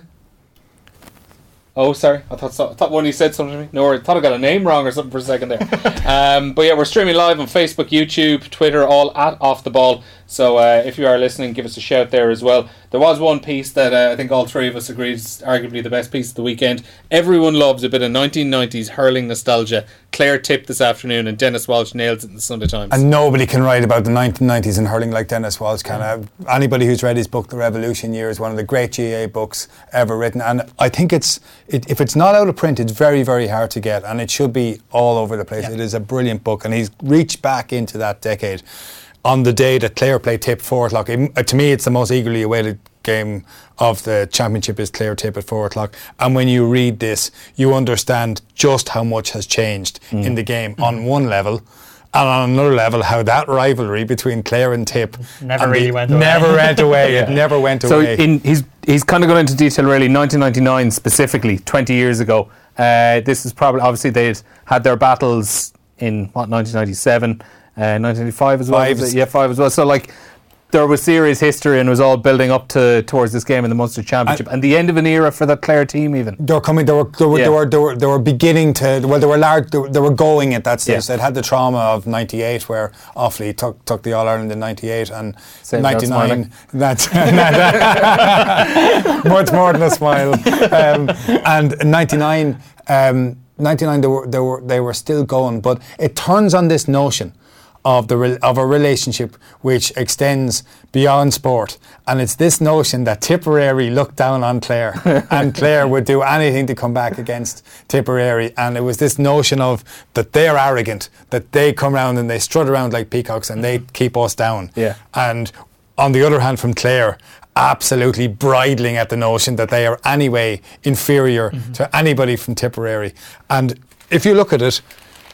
Oh, sorry. I thought one of you said something to me. No, I thought I got a name wrong or something for a second there. But yeah, we're streaming live on Facebook, YouTube, Twitter, all at Off the Ball. So if you are listening, give us a shout there as well. There was one piece that I think all three of us agreed is arguably the best piece of the weekend. Everyone loves a bit of 1990s hurling nostalgia. Claire Tipp this afternoon, and Dennis Walsh nails it in the Sunday Times. And nobody can write about the 1990s in hurling like Dennis Walsh can. Anybody who's read his book, The Revolution Year, is one of the great GAA books ever written. And I think if it's not out of print, it's very, very hard to get, and it should be all over the place. Yeah. It is a brilliant book, and he's reached back into that decade. On the day that Clare play Tip 4 o'clock, to me it's the most eagerly awaited game of the championship, is Clare Tip at 4 o'clock. And when you read this, you understand just how much has changed in the game on one level, and on another level how that rivalry between Clare and Tip never went away. It never went away. So he's kind of gone into detail really. 1999 specifically, 20 years ago. This is probably, obviously they'd had their battles in 1997. 1995 as well. 5 as well. So like there was serious history, and it was all building up towards this game in the Munster Championship and the end of an era for that Clare team. Even they were beginning to. Well, they were large. They were going at that stage. Yeah. They'd had the trauma of '98, where Offaly took the All Ireland in '98, and '99. That's much more than a smile. And '99. 99, they were still going, but it turns on this notion of a relationship which extends beyond sport, and it's this notion that Tipperary looked down on Clare, and Clare would do anything to come back against Tipperary, and it was this notion of that they're arrogant, that they come around and they strut around like peacocks and they keep us down. Yeah. And on the other hand, from Clare, absolutely bridling at the notion that they are anyway inferior to anybody from Tipperary. And if you look at it,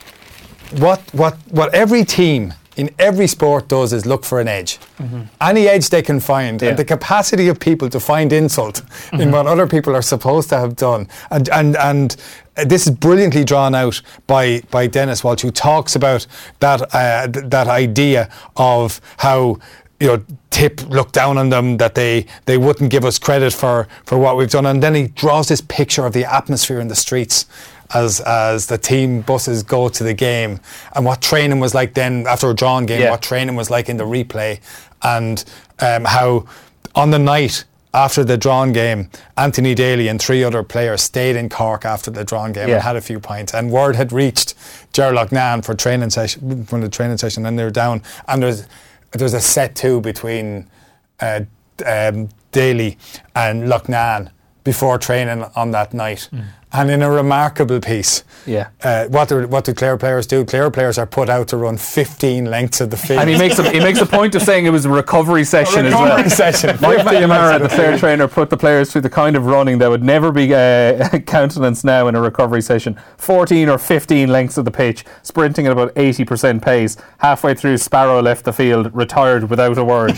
what every team in every sport does is look for an edge. Any edge they can find, and the capacity of people to find insult in what other people are supposed to have done. And this is brilliantly drawn out by Dennis Walsh, who talks about that idea of how, you know, Tip looked down on them, that they wouldn't give us credit for what we've done. And then he draws this picture of the atmosphere in the streets as the team buses go to the game, and what training was like then after a drawn game, what training was like in the replay, and how on the night after the drawn game, Anthony Daly and 3 other players stayed in Cork after the drawn game and had a few pints, and word had reached Ger Loughnane for the training session, and they were down, and there's a set 2 between Daly and Loughnane before training on that night. And in a remarkable piece, what do Clare players do? Clare players are put out to run 15 lengths of the field. And he makes a point of saying it was a recovery session as well. Mike McNamara, the Clare trainer, put the players through the kind of running that would never be countenanced now in a recovery session. 14 or 15 lengths of the pitch, sprinting at about 80% pace. Halfway through, Sparrow left the field, retired without a word.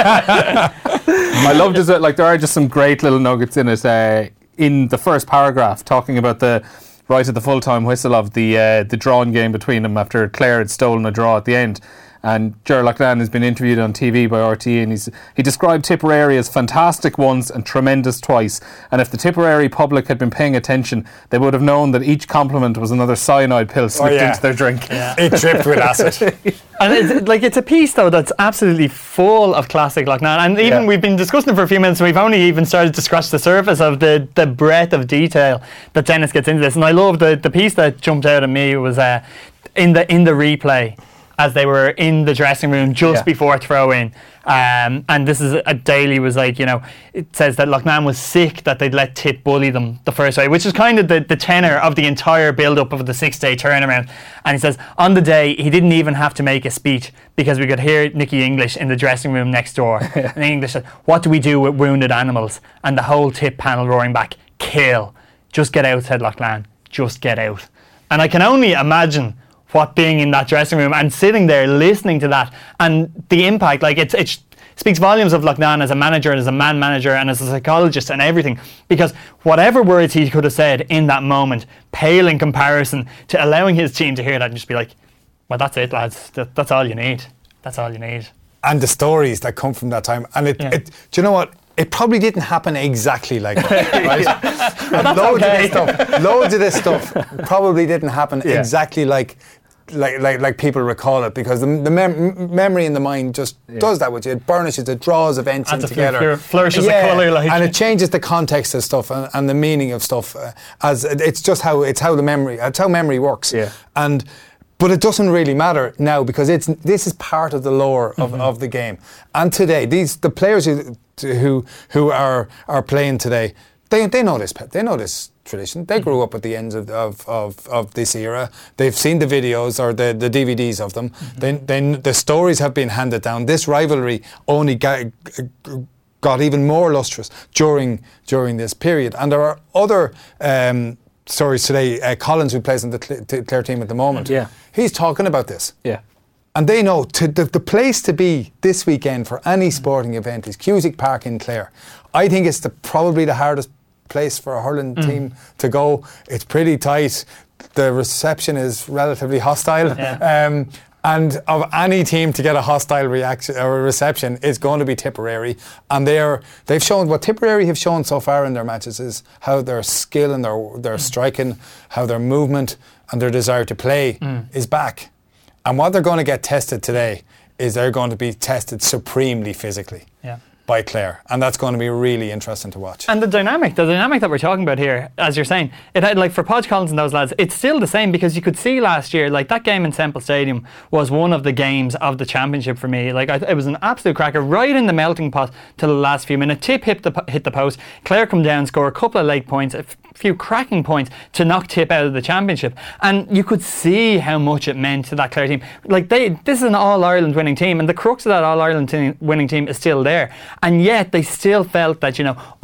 I loved it. Like, there are just some great little nuggets in it. In the first paragraph, talking about the right at the full-time whistle of the drawing game between them after Clare had stolen a draw at the end. And Gerard Loughlin has been interviewed on TV by RTE, and he described Tipperary as fantastic once and tremendous twice. And if the Tipperary public had been paying attention, they would have known that each compliment was another cyanide pill slipped into their drink. Yeah. It dripped with acid. And it's a piece, though, that's absolutely full of classic Loughlin. And even we've been discussing it for a few minutes, and we've only even started to scratch the surface of the breadth of detail that Dennis gets into this. And I love the piece that jumped out at me was in the replay, as they were in the dressing room just before throw-in. And this is Daly was like, it says that Loughlin was sick that they'd let Tip bully them the first way, which is kind of the tenor of the entire build-up of the 6-day turnaround. And he says, on the day, he didn't even have to make a speech because we could hear Nicky English in the dressing room next door. And English said, what do we do with wounded animals? And the whole Tip panel roaring back, kill. Just get out, said Loughlin. Just get out. And I can only imagine what being in that dressing room and sitting there listening to that and the impact, like it speaks volumes of Loughlin as a manager and as a man manager and as a psychologist and everything, because whatever words he could have said in that moment pale in comparison to allowing his team to hear that and just be like, well, that's it, lads, that's all you need, and the stories that come from that time. And it do you know what, it probably didn't happen exactly like that, right? Loads of this stuff probably didn't happen exactly like people recall it, because the memory in the mind just does that with you. It burnishes, it draws events in together, flourishes of colour, and it changes the context of stuff and the meaning of stuff. As it's just how memory works. But it doesn't really matter now, because this is part of the lore of the game. And today, the players who are playing today, they know this tradition. They grew up at the ends of this era. They've seen the videos or the DVDs of them. Then the stories have been handed down. This rivalry only got even more lustrous during this period. And there are other stories today. Collins, who plays in the Clare team at the moment, he's talking about this. And they know the place to be this weekend for any sporting event is Cusack Park in Clare. I think it's probably the hardest place for a hurling team to go. It's pretty tight. The reception is relatively hostile. And of any team to get a hostile reaction or a reception, it's going to be Tipperary. And they've shown what Tipperary have shown so far in their matches is how their skill and their striking, how their movement and their desire to play is back. And what they're going to get tested today is they're going to be tested supremely physically by Clare, and that's going to be really interesting to watch. And the dynamic that we're talking about here, as you're saying, it had, like, for Podge Collins and those lads, it's still the same, because you could see last year, like, that game in Semple Stadium was one of the games of the championship for me. Like, it was an absolute cracker, right in the melting pot till the last few minutes. Tip hit the post, Clare come down, score a couple of late points, a few cracking points to knock Tip out of the championship, and you could see how much it meant to that Clare team. Like, this is an All-Ireland winning team, and the crux of that All-Ireland winning team is still there. And yet they still felt that,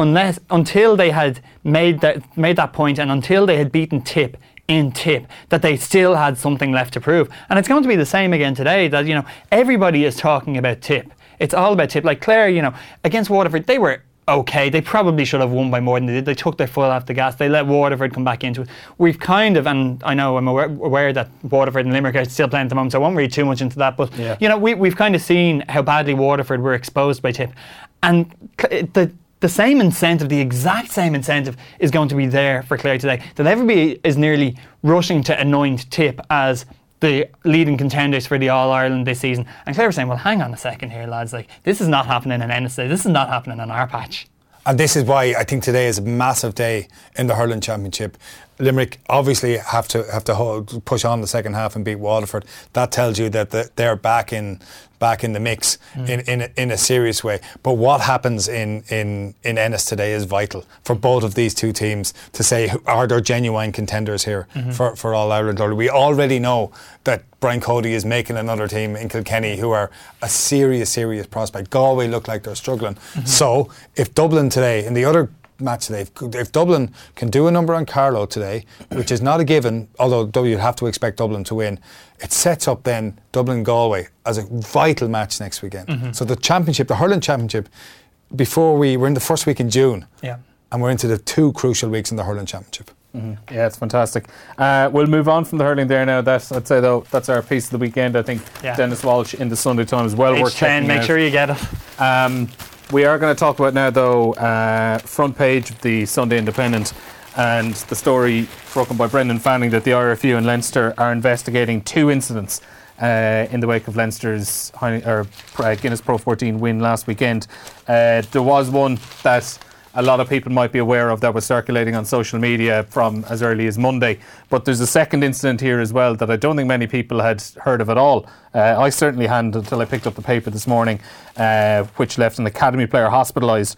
until they had made that point and until they had beaten Tip in Tip, that they still had something left to prove. And it's going to be the same again today, that, everybody is talking about Tip. It's all about Tip. Like Clare, against Waterford, they were okay. They probably should have won by more than they did. They took their foot off the gas. They let Waterford come back into it. We've kind of, and I know I'm aware that Waterford and Limerick are still playing at the moment, so I won't read too much into that, but we've kind of seen how badly Waterford were exposed by Tip. And the same incentive, the exact same incentive, is going to be there for Clare today. That everybody is nearly rushing to anoint Tip as the leading contenders for the All-Ireland this season. And Clare was saying, well, hang on a second here, lads. Like, this is not happening in Ennisday. This is not happening in our patch. And this is why I think today is a massive day in the hurling championship. Limerick obviously have to push on the second half and beat Waterford. That tells you that they're back in the mix in a serious way. But what happens in Ennis today is vital for both of these two teams to say, are there genuine contenders here for All Ireland? Or we already know that Brian Cody is making another team in Kilkenny who are a serious prospect. Galway look like they're struggling. So if Dublin today, in the other match today, if Dublin can do a number on Carlow today, which is not a given, although you'd have to expect Dublin to win, it sets up then Dublin-Galway as a vital match next weekend. So the championship, the hurling championship, we're in the first week in June, and we're into the 2 crucial weeks in the hurling championship. Yeah, it's fantastic. We'll move on from the hurling there now. I'd say though that's our piece of the weekend. I think Dennis Walsh in the Sunday Times, well worth checking out. Make sure you get it. We are going to talk about now though front page of the Sunday Independent and the story broken by Brendan Fanning that the IRFU and Leinster are investigating 2 incidents in the wake of Leinster's Guinness Pro 14 win last weekend. There was one that a lot of people might be aware of that was circulating on social media from as early as Monday. But there's a second incident here as well that I don't think many people had heard of at all. I certainly hadn't until I picked up the paper this morning, which left an academy player hospitalised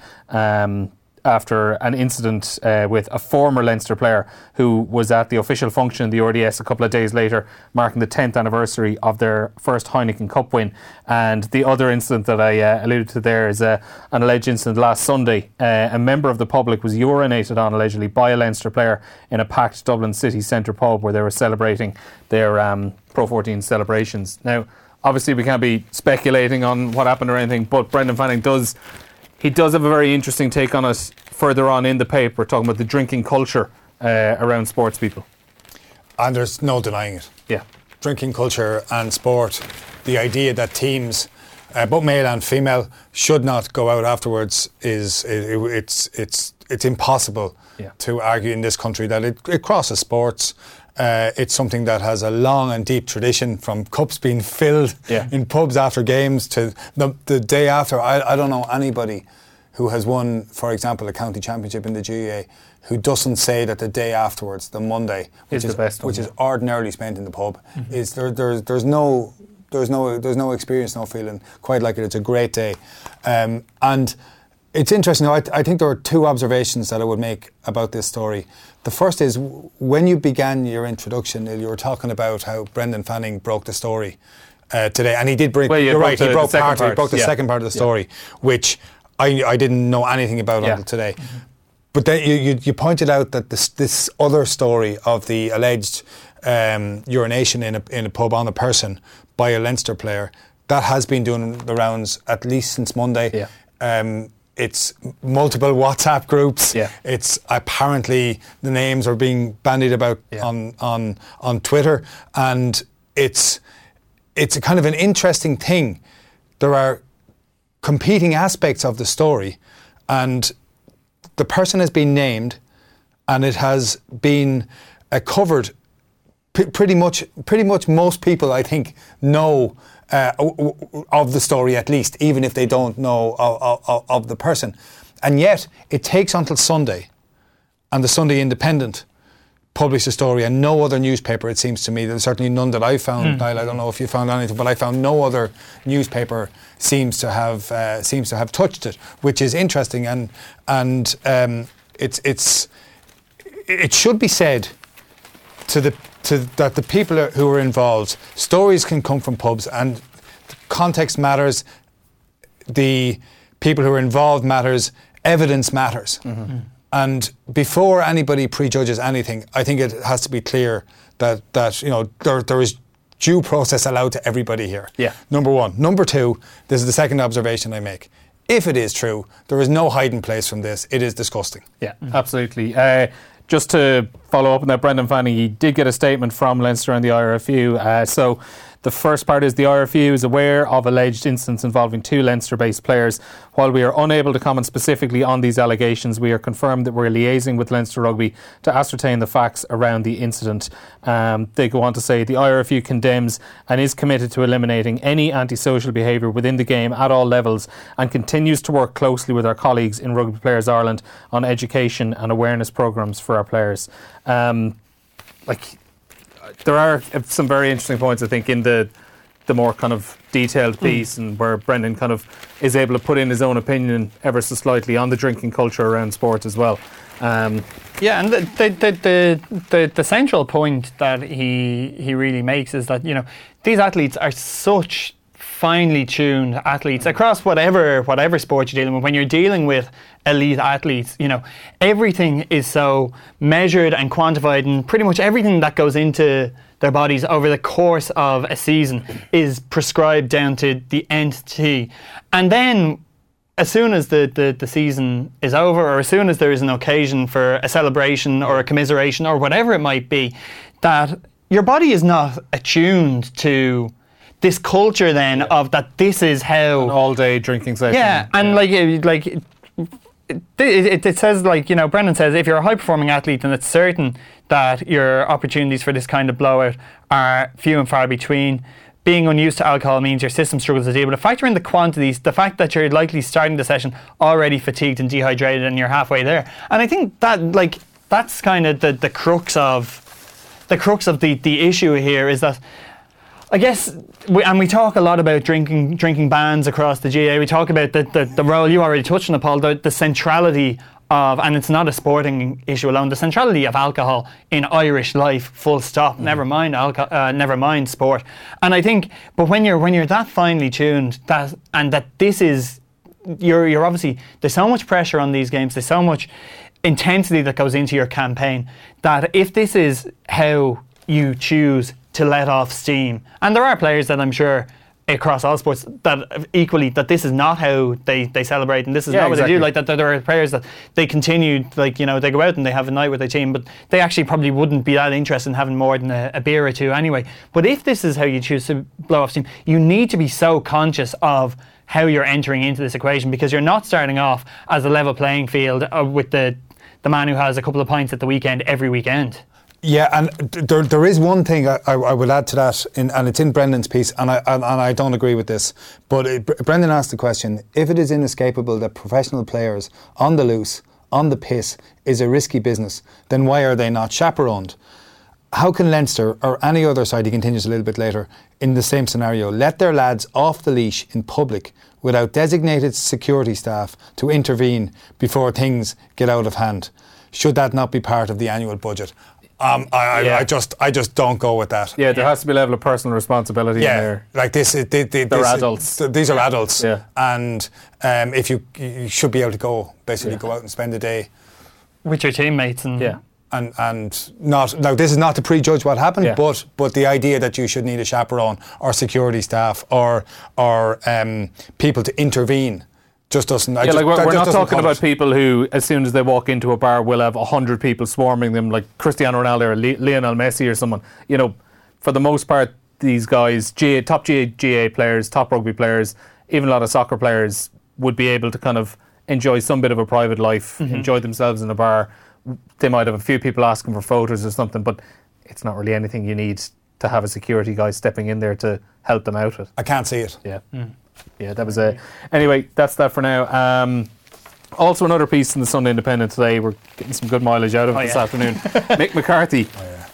after an incident with a former Leinster player who was at the official function in the RDS a couple of days later, marking the 10th anniversary of their first Heineken Cup win. And the other incident that I alluded to there is an alleged incident last Sunday. A member of the public was urinated on allegedly by a Leinster player in a packed Dublin city centre pub where they were celebrating their Pro 14 celebrations. Now, obviously we can't be speculating on what happened or anything, but Brendan Fanning does have a very interesting take on it further on in the paper, talking about the drinking culture around sports people. And there's no denying it. Yeah. Drinking culture and sport, the idea that teams, both male and female, should not go out afterwards it's impossible to argue in this country that it crosses sports. It's something that has a long and deep tradition, from cups being filled in pubs after games to the day after. I don't know anybody who has won, for example, a county championship in the GAA who doesn't say that the day afterwards, the Monday, which is ordinarily spent in the pub, is there's no experience, no feeling quite like it. It's a great day, and it's interesting. I think there are 2 observations that I would make about this story. The first is, when you began your introduction, Neil, you were talking about how Brendan Fanning broke the story today, and he did break. Well, you're right. He broke the Yeah. second part of the story, which I didn't know anything about until today. But then you pointed out that this other story of the alleged urination in a pub on a person by a Leinster player, that has been doing the rounds at least since Monday. It's multiple WhatsApp groups. It's apparently the names are being bandied about on Twitter, and it's a kind of an interesting thing. There are competing aspects of the story, and the person has been named, and it has been covered. Pretty much most people, I think, know of the story, at least, even if they don't know of the person. And yet it takes until Sunday, and the Sunday Independent published a story, and no other newspaper, it seems to me, there's certainly none that I found. Niall, I don't know if you found anything, but I found no other newspaper seems to have touched it, which is interesting, and it should be said that the people who are involved, stories can come from pubs, and context matters, the people who are involved matters, evidence matters. And before anybody prejudges anything, I think it has to be clear that there is due process allowed to everybody here. Number one. Number two, this is the second observation I make. If it is true, there is no hiding place from this. It is disgusting. Absolutely. Just to follow up on that, Brendan Fanning, he did get a statement from Leinster and the IRFU. So The first part is the IRFU is aware of alleged incidents involving 2 Leinster-based players. While we are unable to comment specifically on these allegations, we are confirmed that we're liaising with Leinster Rugby to ascertain the facts around the incident. They go on to say the IRFU condemns and is committed to eliminating any antisocial behaviour within the game at all levels, and continues to work closely with our colleagues in Rugby Players Ireland on education and awareness programmes for our players. There are some very interesting points, I think, in the more kind of detailed piece, and where Brendan kind of is able to put in his own opinion ever so slightly on the drinking culture around sport as well. And the central point that he really makes is that, these athletes are such finely tuned athletes across whatever sport you're dealing with. When you're dealing with elite athletes, everything is so measured and quantified, and pretty much everything that goes into their bodies over the course of a season is prescribed down to the nth T. And then as soon as the season is over, or as soon as there is an occasion for a celebration or a commiseration or whatever it might be, that your body is not attuned to this culture then of that this is how an all-day drinking session. Yeah, and it says, Brendan says, if you're a high-performing athlete, then it's certain that your opportunities for this kind of blowout are few and far between. Being unused to alcohol means your system struggles to deal with it. Factor in the quantities, the fact that you're likely starting the session already fatigued and dehydrated, and you're halfway there. And I think that that's kind of the crux of the issue here, is that, I guess, we talk a lot about drinking bans across the GAA. We talk about the role, you already touched on it, Paul, the centrality of, and it's not a sporting issue alone, the centrality of alcohol in Irish life, full stop. Never mind sport. And I think, but when you're that finely tuned, that this is, you're obviously, there's so much pressure on these games, there's so much intensity that goes into your campaign, that if this is how you choose to let off steam, and there are players that I'm sure across all sports that equally, that this is not how they celebrate, and this is not what they do, that there are players that they continue, they go out and they have a night with their team, but they actually probably wouldn't be that interested in having more than a beer or two anyway. But if this is how you choose to blow off steam, you need to be so conscious of how you're entering into this equation, because you're not starting off as a level playing field with the man who has a couple of pints at the weekend every weekend. Yeah, and there is one thing I would add to that, and it's in Brendan's piece, and I don't agree with this. But Brendan asked the question: if it is inescapable that professional players on the loose, on the piss, is a risky business, then why are they not chaperoned? How can Leinster, or any other side, he continues a little bit later, in the same scenario, let their lads off the leash in public without designated security staff to intervene before things get out of hand? Should that not be part of the annual budget? I just don't go with that. Yeah, there has to be a level of personal responsibility in there. Like this, they're adults. These are adults, yeah. And if you should be able to go out and spend a day with your teammates, and not, now this is not to prejudge what happened, yeah. but the idea that you should need a chaperone or security staff or people to intervene just doesn't. We're not talking about people who, as soon as they walk into a bar, will have 100 people swarming them, like Cristiano Ronaldo or Lionel Messi or someone. For the most part, these guys, top GAA players, top rugby players, even a lot of soccer players, would be able to kind of enjoy some bit of a private life, enjoy themselves in a bar. They might have a few people asking for photos or something, but it's not really anything you need to have a security guy stepping in there to help them out with. I can't see it. Yeah. Yeah, that was it. Anyway, that's that for now. Also, another piece in the Sunday Independent today. We're getting some good mileage out of it this afternoon. Mick McCarthy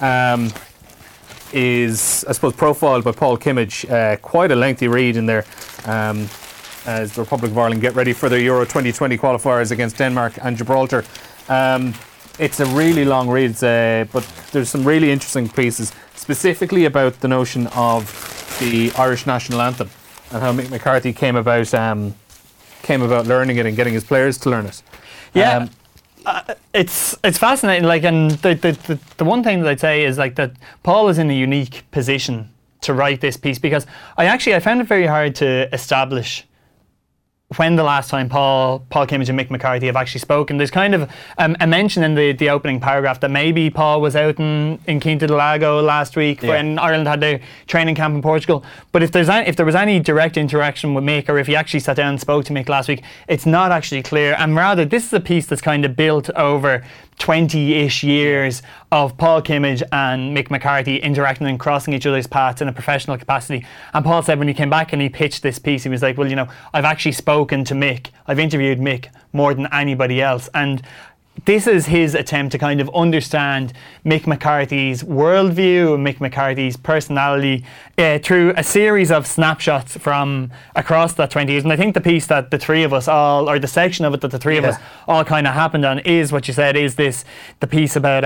is, I suppose, profiled by Paul Kimmage. Quite a lengthy read in there as the Republic of Ireland get ready for their Euro 2020 qualifiers against Denmark and Gibraltar. It's a really long read, but there's some really interesting pieces, specifically about the notion of the Irish national anthem and how Mick McCarthy came about learning it and getting his players to learn it. Yeah, it's fascinating. And the one thing that I'd say is that Paul is in a unique position to write this piece, because I found it very hard to establish when the last time Paul Kimmage and Mick McCarthy have actually spoken. There's kind of a mention in the opening paragraph that maybe Paul was out in Quinta do Lago last week when Ireland had their training camp in Portugal. But if there was any direct interaction with Mick, or if he actually sat down and spoke to Mick last week, it's not actually clear. And rather, this is a piece that's kind of built over 20-ish years of Paul Kimmage and Mick McCarthy interacting and crossing each other's paths in a professional capacity. And Paul said when he came back and he pitched this piece, he was like, well, you know, I've actually spoken to Mick. I've interviewed Mick more than anybody else. And this is his attempt to kind of understand Mick McCarthy's worldview and Mick McCarthy's personality through a series of snapshots from across that 20 years. And I think the piece that the three of us all, or the section of it that the three of us all kind of happened on, is what you said, is the piece about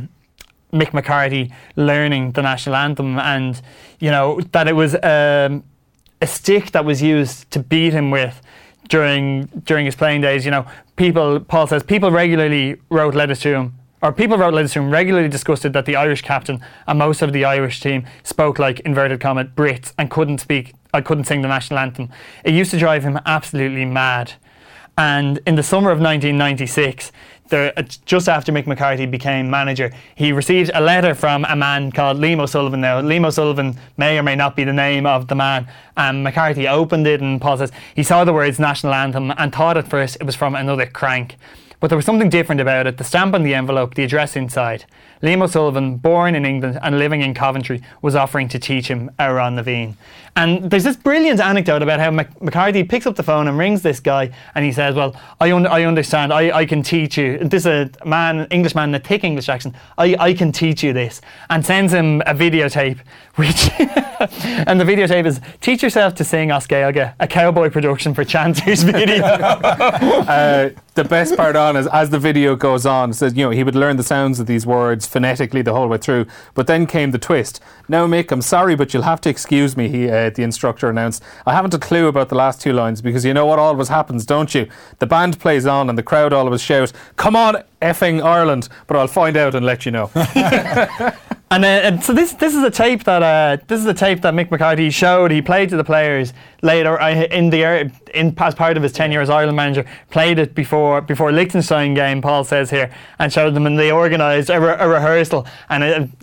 Mick McCarthy learning the national anthem, and, you know, that it was a stick that was used to beat him with during his playing days. You know, Paul says, people regularly wrote letters to him, regularly disgusted that the Irish captain and most of the Irish team spoke like, inverted comma, Brits, and couldn't sing the national anthem. It used to drive him absolutely mad. And in the summer of 1996, just after Mick McCarthy became manager, he received a letter from a man called Liam O'Sullivan. Now, Liam O'Sullivan may or may not be the name of the man. And McCarthy opened it, and Paul says he saw the words national anthem and thought at first it was from another crank. But there was something different about it. The stamp on the envelope, the address inside. Liam O'Sullivan, born in England and living in Coventry, was offering to teach him Aaron Levine. And there's this brilliant anecdote about how McCarthy picks up the phone and rings this guy, and he says, well, I understand, I can teach you. This is a man, Englishman in a thick English accent. I can teach you this. And sends him a videotape, which and the videotape is, teach yourself to sing Os Gaeilge, a cowboy production for Chancers Video. The best part on is, as the video goes on, it says, you know, he would learn the sounds of these words phonetically the whole way through. But then came the twist. Now, Mick, I'm sorry, but you'll have to excuse me, the instructor announced. I haven't a clue about the last two lines, because you know what always happens, don't you? The band plays on and the crowd always shout, come on, effing Ireland, but I'll find out and let you know. And so this is a tape that Mick McCarthy showed. He played to the players later as part of his tenure as Ireland manager. Played it before Liechtenstein game, Paul says here, and showed them, and they organised a rehearsal. And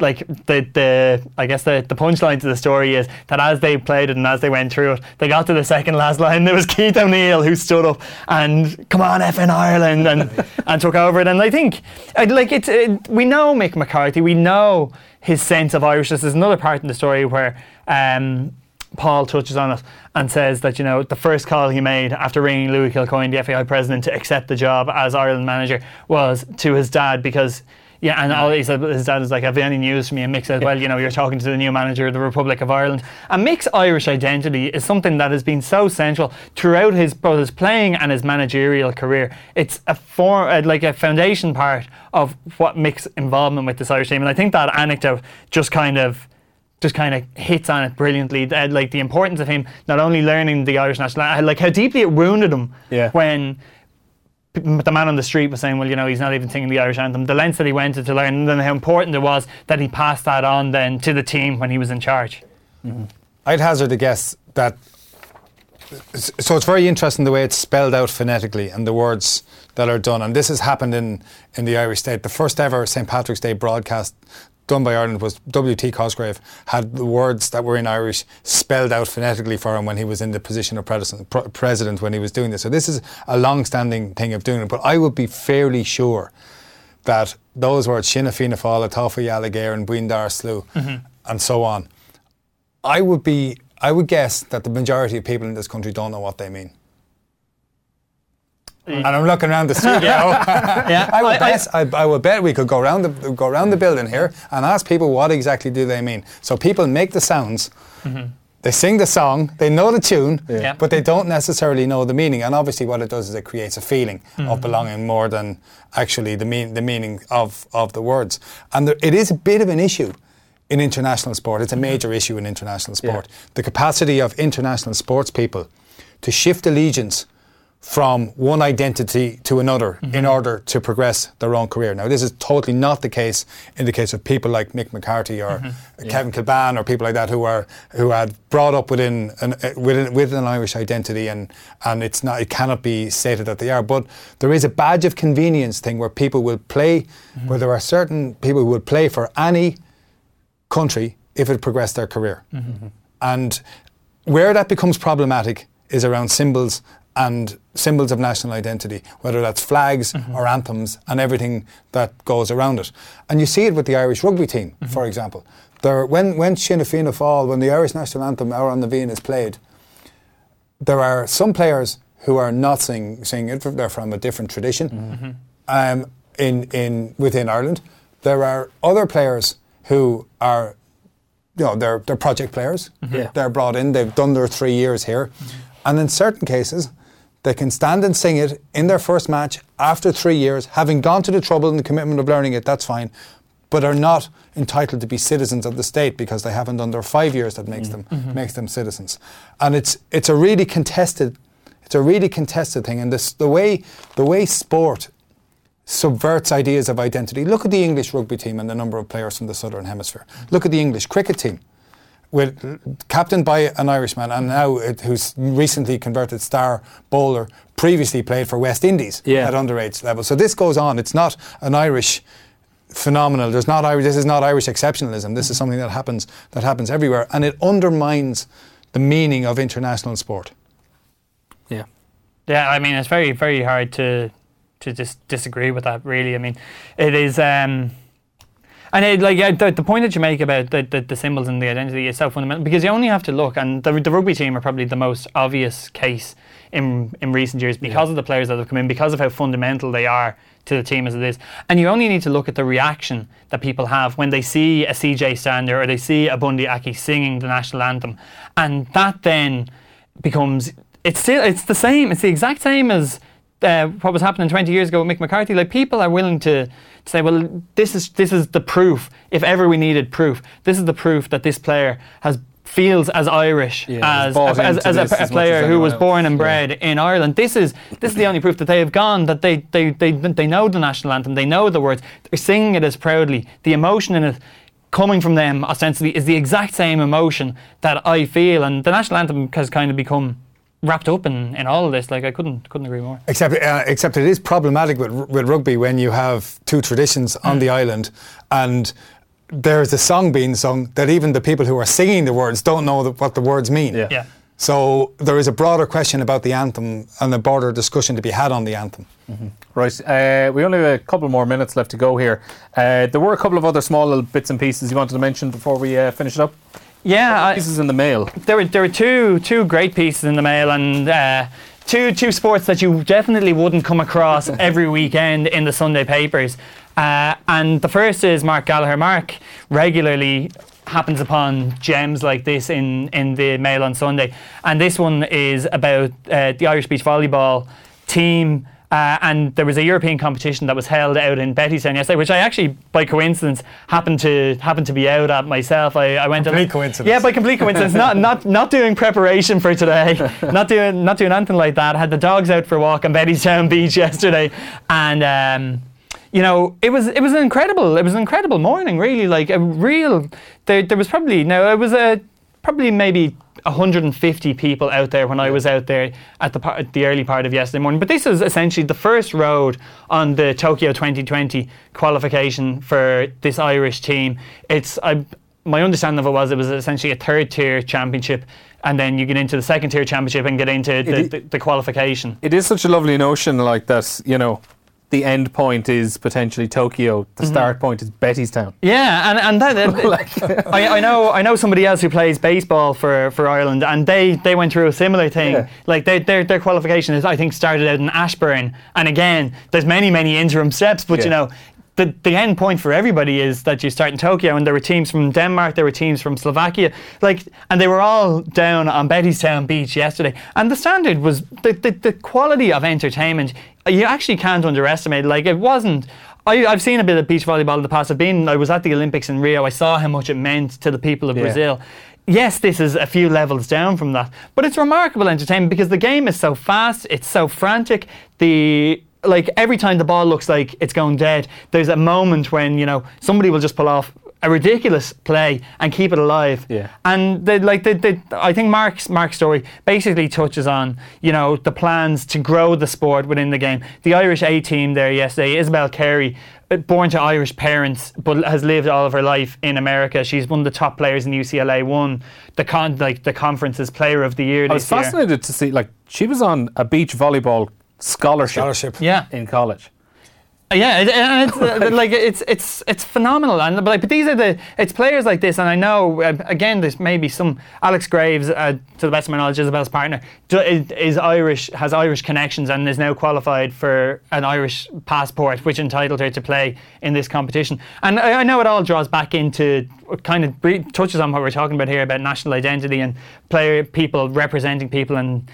I guess the punchline to the story is that as they played it and as they went through it, they got to the second last line. There was Keith O'Neill who stood up and come on effing Ireland and took over it. And I think we know Mick McCarthy, we know his sense of Irishness. There's another part in the story where Paul touches on it and says that, you know, the first call he made after ringing Louis Kilcoyne, the FAI president, to accept the job as Ireland manager was to his dad, because he said his dad is like, have you any news for me? And Mick said, well, you know, you're talking to the new manager of the Republic of Ireland. And Mick's Irish identity is something that has been so central throughout both his playing and his managerial career. It's a foundation part of what Mick's involvement with this Irish team. And I think that anecdote just kind of hits on it brilliantly, like the importance of him not only learning the Irish national, like how deeply it wounded him when the man on the street was saying, well, you know, he's not even singing the Irish anthem. The lengths that he went to learn, and then how important it was that he passed that on then to the team when he was in charge. Mm-hmm. I'd hazard a guess that, so it's very interesting the way it's spelled out phonetically and the words that are done. And this has happened in the Irish state. The first ever St. Patrick's Day broadcast done by Ireland was W.T. Cosgrave had the words that were in Irish spelled out phonetically for him when he was in the position of president when he was doing this. So this is a long-standing thing of doing it. But I would be fairly sure that those words, Sinn Féin Fáil, Tofa Yalagare and Buindar Slew, and so on, I would guess that the majority of people in this country don't know what they mean. And I'm looking around the studio. I would bet we could go around the building here and ask people what exactly do they mean. So people make the sounds, they sing the song, they know the tune, but they don't necessarily know the meaning. And obviously, what it does is it creates a feeling of belonging more than actually the meaning of the words. And it is a bit of an issue in international sport. It's a major issue in international sport. The capacity of international sports people to shift allegiance from one identity to another in order to progress their own career. Now, this is totally not the case in the case of people like Mick McCarthy or Kevin Kilbane or people like that who had brought up within an Irish identity, and it cannot be stated that they are. But there is a badge of convenience thing where people will play, where there are certain people who will play for any country if it progressed their career. And where that becomes problematic is around symbols and symbols of national identity, whether that's flags or anthems and everything that goes around it. And you see it with the Irish rugby team, for example. When Sinn Féin Fáil, when the Irish national anthem, Our on the Bhíon, is played, there are some players who are not singing it. They're from a different tradition within Ireland. There are other players who are, they're project players. They're brought in, they've done their 3 years here. And in certain cases, they can stand and sing it in their first match after 3 years, having gone to the trouble and the commitment of learning it, that's fine, but are not entitled to be citizens of the state because they haven't done their 5 years that makes them citizens. And it's a really contested thing. And the way sport subverts ideas of identity. Look at the English rugby team and the number of players from the Southern Hemisphere. Look at the English cricket team, captained by an Irishman, and now who's recently converted star bowler, previously played for West Indies at underage level. So this goes on. It's not an Irish phenomenon. This is not Irish exceptionalism. This is something that happens everywhere, and it undermines the meaning of international sport. Yeah, I mean, it's very, very hard to just disagree with that, really. I mean, it is... And the point that you make about the symbols and the identity is so fundamental, because you only have to look, and the rugby team are probably the most obvious case in recent years because of the players that have come in, because of how fundamental they are to the team as it is. And you only need to look at the reaction that people have when they see a CJ Stander or they see a Bundy Aki singing the national anthem, and that then becomes... It's the same. It's the exact same as what was happening 20 years ago with Mick McCarthy. Like, people are willing to say, well, this is the proof. If ever we needed proof, this is the proof that this player feels as Irish as a player who was born and bred in Ireland. This is the only proof that they have gone, that they know the national anthem, they know the words, they're singing it as proudly. The emotion in it coming from them ostensibly is the exact same emotion that I feel, and the national anthem has kind of become wrapped up in all of this. Like, I couldn't agree more. Except it is problematic with rugby when you have two traditions on the island, and there's a song being sung that even the people who are singing the words don't know what the words mean. So there is a broader question about the anthem and a broader discussion to be had on the anthem. Right, we only have a couple more minutes left to go here. There were a couple of other small little bits and pieces you wanted to mention before we finish it up. Yeah, pieces in the mail. There were two great pieces in the mail, and two sports that you definitely wouldn't come across every weekend in the Sunday papers. And the first is Mark Gallagher. Mark regularly happens upon gems like this in the Mail on Sunday, and this one is about the Irish beach volleyball team. And there was a European competition that was held out in Bettystown yesterday, which I actually, by coincidence, happened to be out at myself. I went complete coincidence. Yeah, by complete coincidence. not doing preparation for today. not doing anything like that. I had the dogs out for a walk on Bettystown Beach yesterday, and it was an incredible morning. Really, like a real. There was probably maybe 150 people out there when I was out there at the early part of yesterday morning. But this is essentially the first road on the Tokyo 2020 qualification for this Irish team. My understanding of it was essentially a third tier championship, and then you get into the second tier championship and get into the qualification. It is such a lovely notion, like that, the end point is potentially Tokyo. The start point is Bettystown. Yeah, and that I know somebody else who plays baseball for Ireland, and they went through a similar thing. Yeah. Like their qualification is, I think, started out in Ashburn, and again, there's many interim steps, but the end point for everybody is that you start in Tokyo, and there were teams from Denmark, there were teams from Slovakia, and they were all down on Bettystown Beach yesterday. And the standard was the quality of entertainment. You actually can't underestimate. Like, it wasn't. I've seen a bit of beach volleyball in the past. I was at the Olympics in Rio. I saw how much it meant to the people of Brazil. yes, this is a few levels down from that, but it's remarkable entertainment because the game is so fast, it's so frantic. Like every time the ball looks like it's going dead, there's a moment when, you know, somebody will just pull off a ridiculous play and keep it alive. Yeah. And I think Mark's story basically touches on, you know, the plans to grow the sport within the game. The Irish A team there yesterday, Isabel Carey, born to Irish parents but has lived all of her life in America. She's one of the top players in UCLA, won the conference's player of the year this year. I was fascinated to see, like, she was on a beach volleyball scholarship. Yeah. In college. Yeah, and it's phenomenal, and but these are it's players like this, and I know again there's maybe some Alex Graves, to the best of my knowledge, Isabel's partner, is Irish, has Irish connections, and is now qualified for an Irish passport, which entitled her to play in this competition. And I know it all draws back into, kind of touches on what we're talking about here about national identity and people representing people, and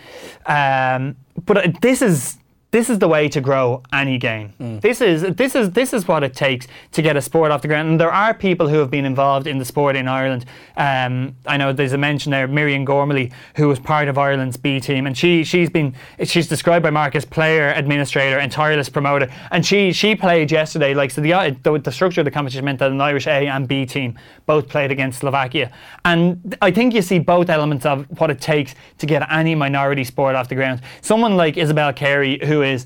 but this is the way to grow any game. This is what it takes to get a sport off the ground. And there are people who have been involved in the sport in Ireland. I know there's a mention there, Miriam Gormley, who was part of Ireland's B team, and she's described by Mark as player, administrator, and tireless promoter. And she played yesterday. Like, so the structure of the competition meant that an Irish A and B team both played against Slovakia. And I think you see both elements of what it takes to get any minority sport off the ground. Someone like Isabel Carey, who is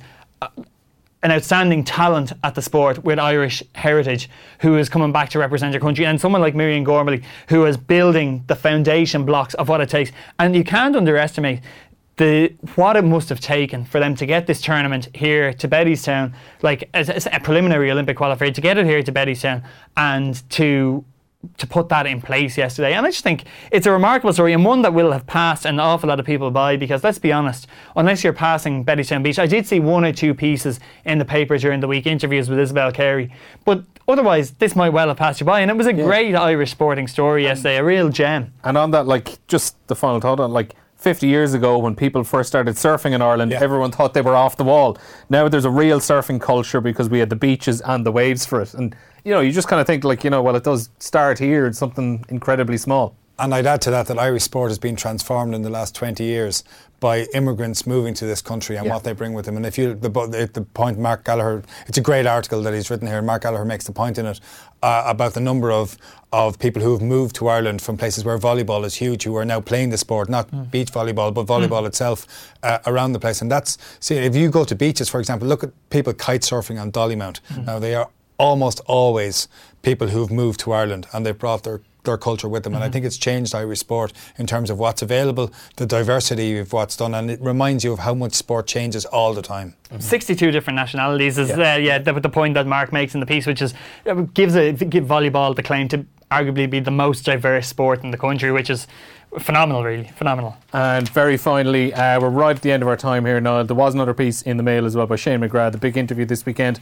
an outstanding talent at the sport with Irish heritage, who is coming back to represent your country, and someone like Miriam Gormley, who is building the foundation blocks of what it takes. And you can't underestimate what it must have taken for them to get this tournament here to Bettystown, like as a preliminary Olympic qualifier, to get it here to Bettystown and to put that in place yesterday. And I just think it's a remarkable story, and one that will have passed an awful lot of people by, because let's be honest, unless you're passing Bettystown Beach, I did see one or two pieces in the paper during the week, interviews with Isabel Carey, but otherwise this might well have passed you by. And it was a great Irish sporting story yesterday, a real gem. And on that, like, just the final thought on, like, 50 years ago when people first started surfing in Ireland, everyone thought they were off the wall. Now there's a real surfing culture because we had the beaches and the waves for it. And, you know, you just kind of think, like, you know, well, it does start here. It's something incredibly small. And I'd add to that Irish sport has been transformed in the last 20 years by immigrants moving to this country and what they bring with them. And if you, the point Mark Gallagher, it's a great article that he's written here. Mark Gallagher makes the point in it about the number of people who have moved to Ireland from places where volleyball is huge, who are now playing the sport, not beach volleyball, but volleyball itself around the place. And that's, see, if you go to beaches, for example, look at people kite surfing on Dollymount. Now, they are almost always people who've moved to Ireland, and they've brought their culture with them, and I think it's changed Irish sport in terms of what's available, the diversity of what's done, and it reminds you of how much sport changes all the time. 62 different nationalities is the point that Mark makes in the piece, which is give volleyball the claim to arguably be the most diverse sport in the country, which is phenomenal, really phenomenal. And very finally, we're right at the end of our time here now. There was another piece in the Mail as well by Shane McGrath, the big interview this weekend,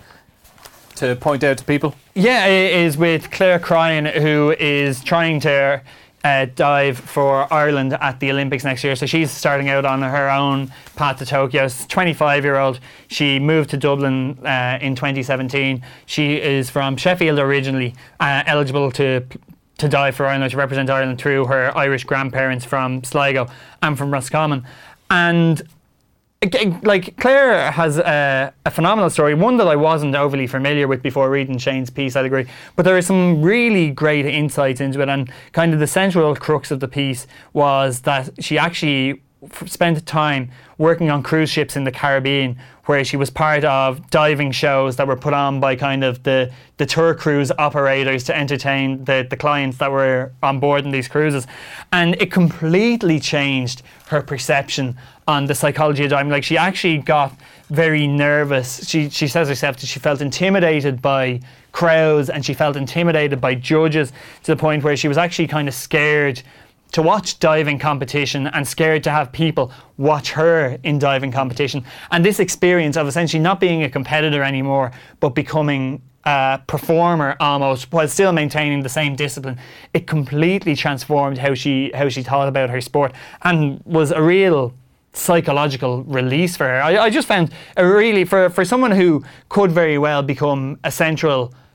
to point out to people? Yeah, it is with Claire Cryan, who is trying to dive for Ireland at the Olympics next year. So she's starting out on her own path to Tokyo. She's a 25-year-old. She moved to Dublin in 2017. She is from Sheffield originally, eligible to dive for Ireland, to represent Ireland through her Irish grandparents from Sligo and from Roscommon. And like, Claire has a phenomenal story, one that I wasn't overly familiar with before reading Shane's piece, I'd agree, but there are some really great insights into it, and kind of the central crux of the piece was that she actually spent time working on cruise ships in the Caribbean, where she was part of diving shows that were put on by kind of the tour cruise operators to entertain the clients that were on board in these cruises. And it completely changed her perception on the psychology of diving. Like, she actually got very nervous. She says herself that she felt intimidated by crowds, and she felt intimidated by judges, to the point where she was actually kind of scared to watch diving competition and scared to have people watch her in diving competition. And this experience of essentially not being a competitor anymore, but becoming a performer almost, while still maintaining the same discipline, it completely transformed how she thought about her sport, and was a real psychological release for her. I just found a really, for someone who could very well become a central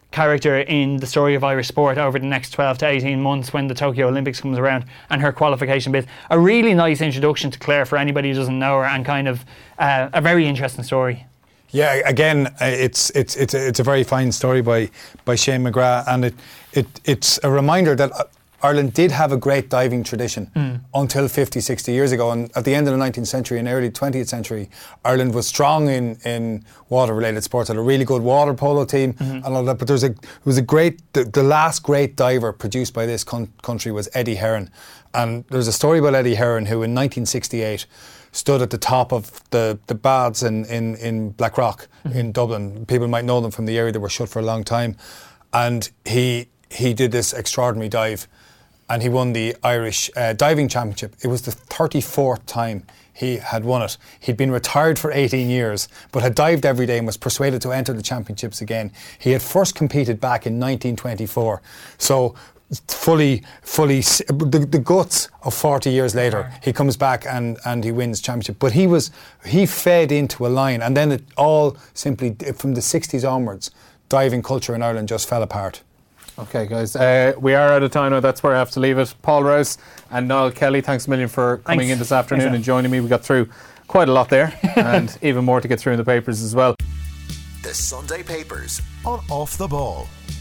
character in the story of Irish sport over the next 12 to 18 months when the Tokyo Olympics comes around, and her qualification bid. A really nice introduction to Claire for anybody who doesn't know her, and kind of a very interesting story. Yeah, again, it's a very fine story by Shane McGrath, and it's a reminder that Ireland did have a great diving tradition until 50, 60 years ago. And at the end of the 19th century and early 20th century, Ireland was strong in water-related sports. Had a really good water polo team and all that. But the last great diver produced by this country was Eddie Hearn. And there's a story about Eddie Hearn, who in 1968 stood at the top of the baths in Blackrock in Dublin. People might know them from the area. They were shut for a long time. And he did this extraordinary dive, and he won the Irish Diving Championship. It was the 34th time he had won it. He'd been retired for 18 years, but had dived every day and was persuaded to enter the championships again. He had first competed back in 1924. So fully the guts of 40 years later, he comes back and he wins championship. But he fed into a line, and then it all simply, from the 60s onwards, diving culture in Ireland just fell apart. Okay, guys, we are out of time now. That's where I have to leave it. Paul Rouse and Niall Kelly, thanks a million for coming in this afternoon and joining me. We got through quite a lot there, and even more to get through in the papers as well. The Sunday Papers on Off the Ball.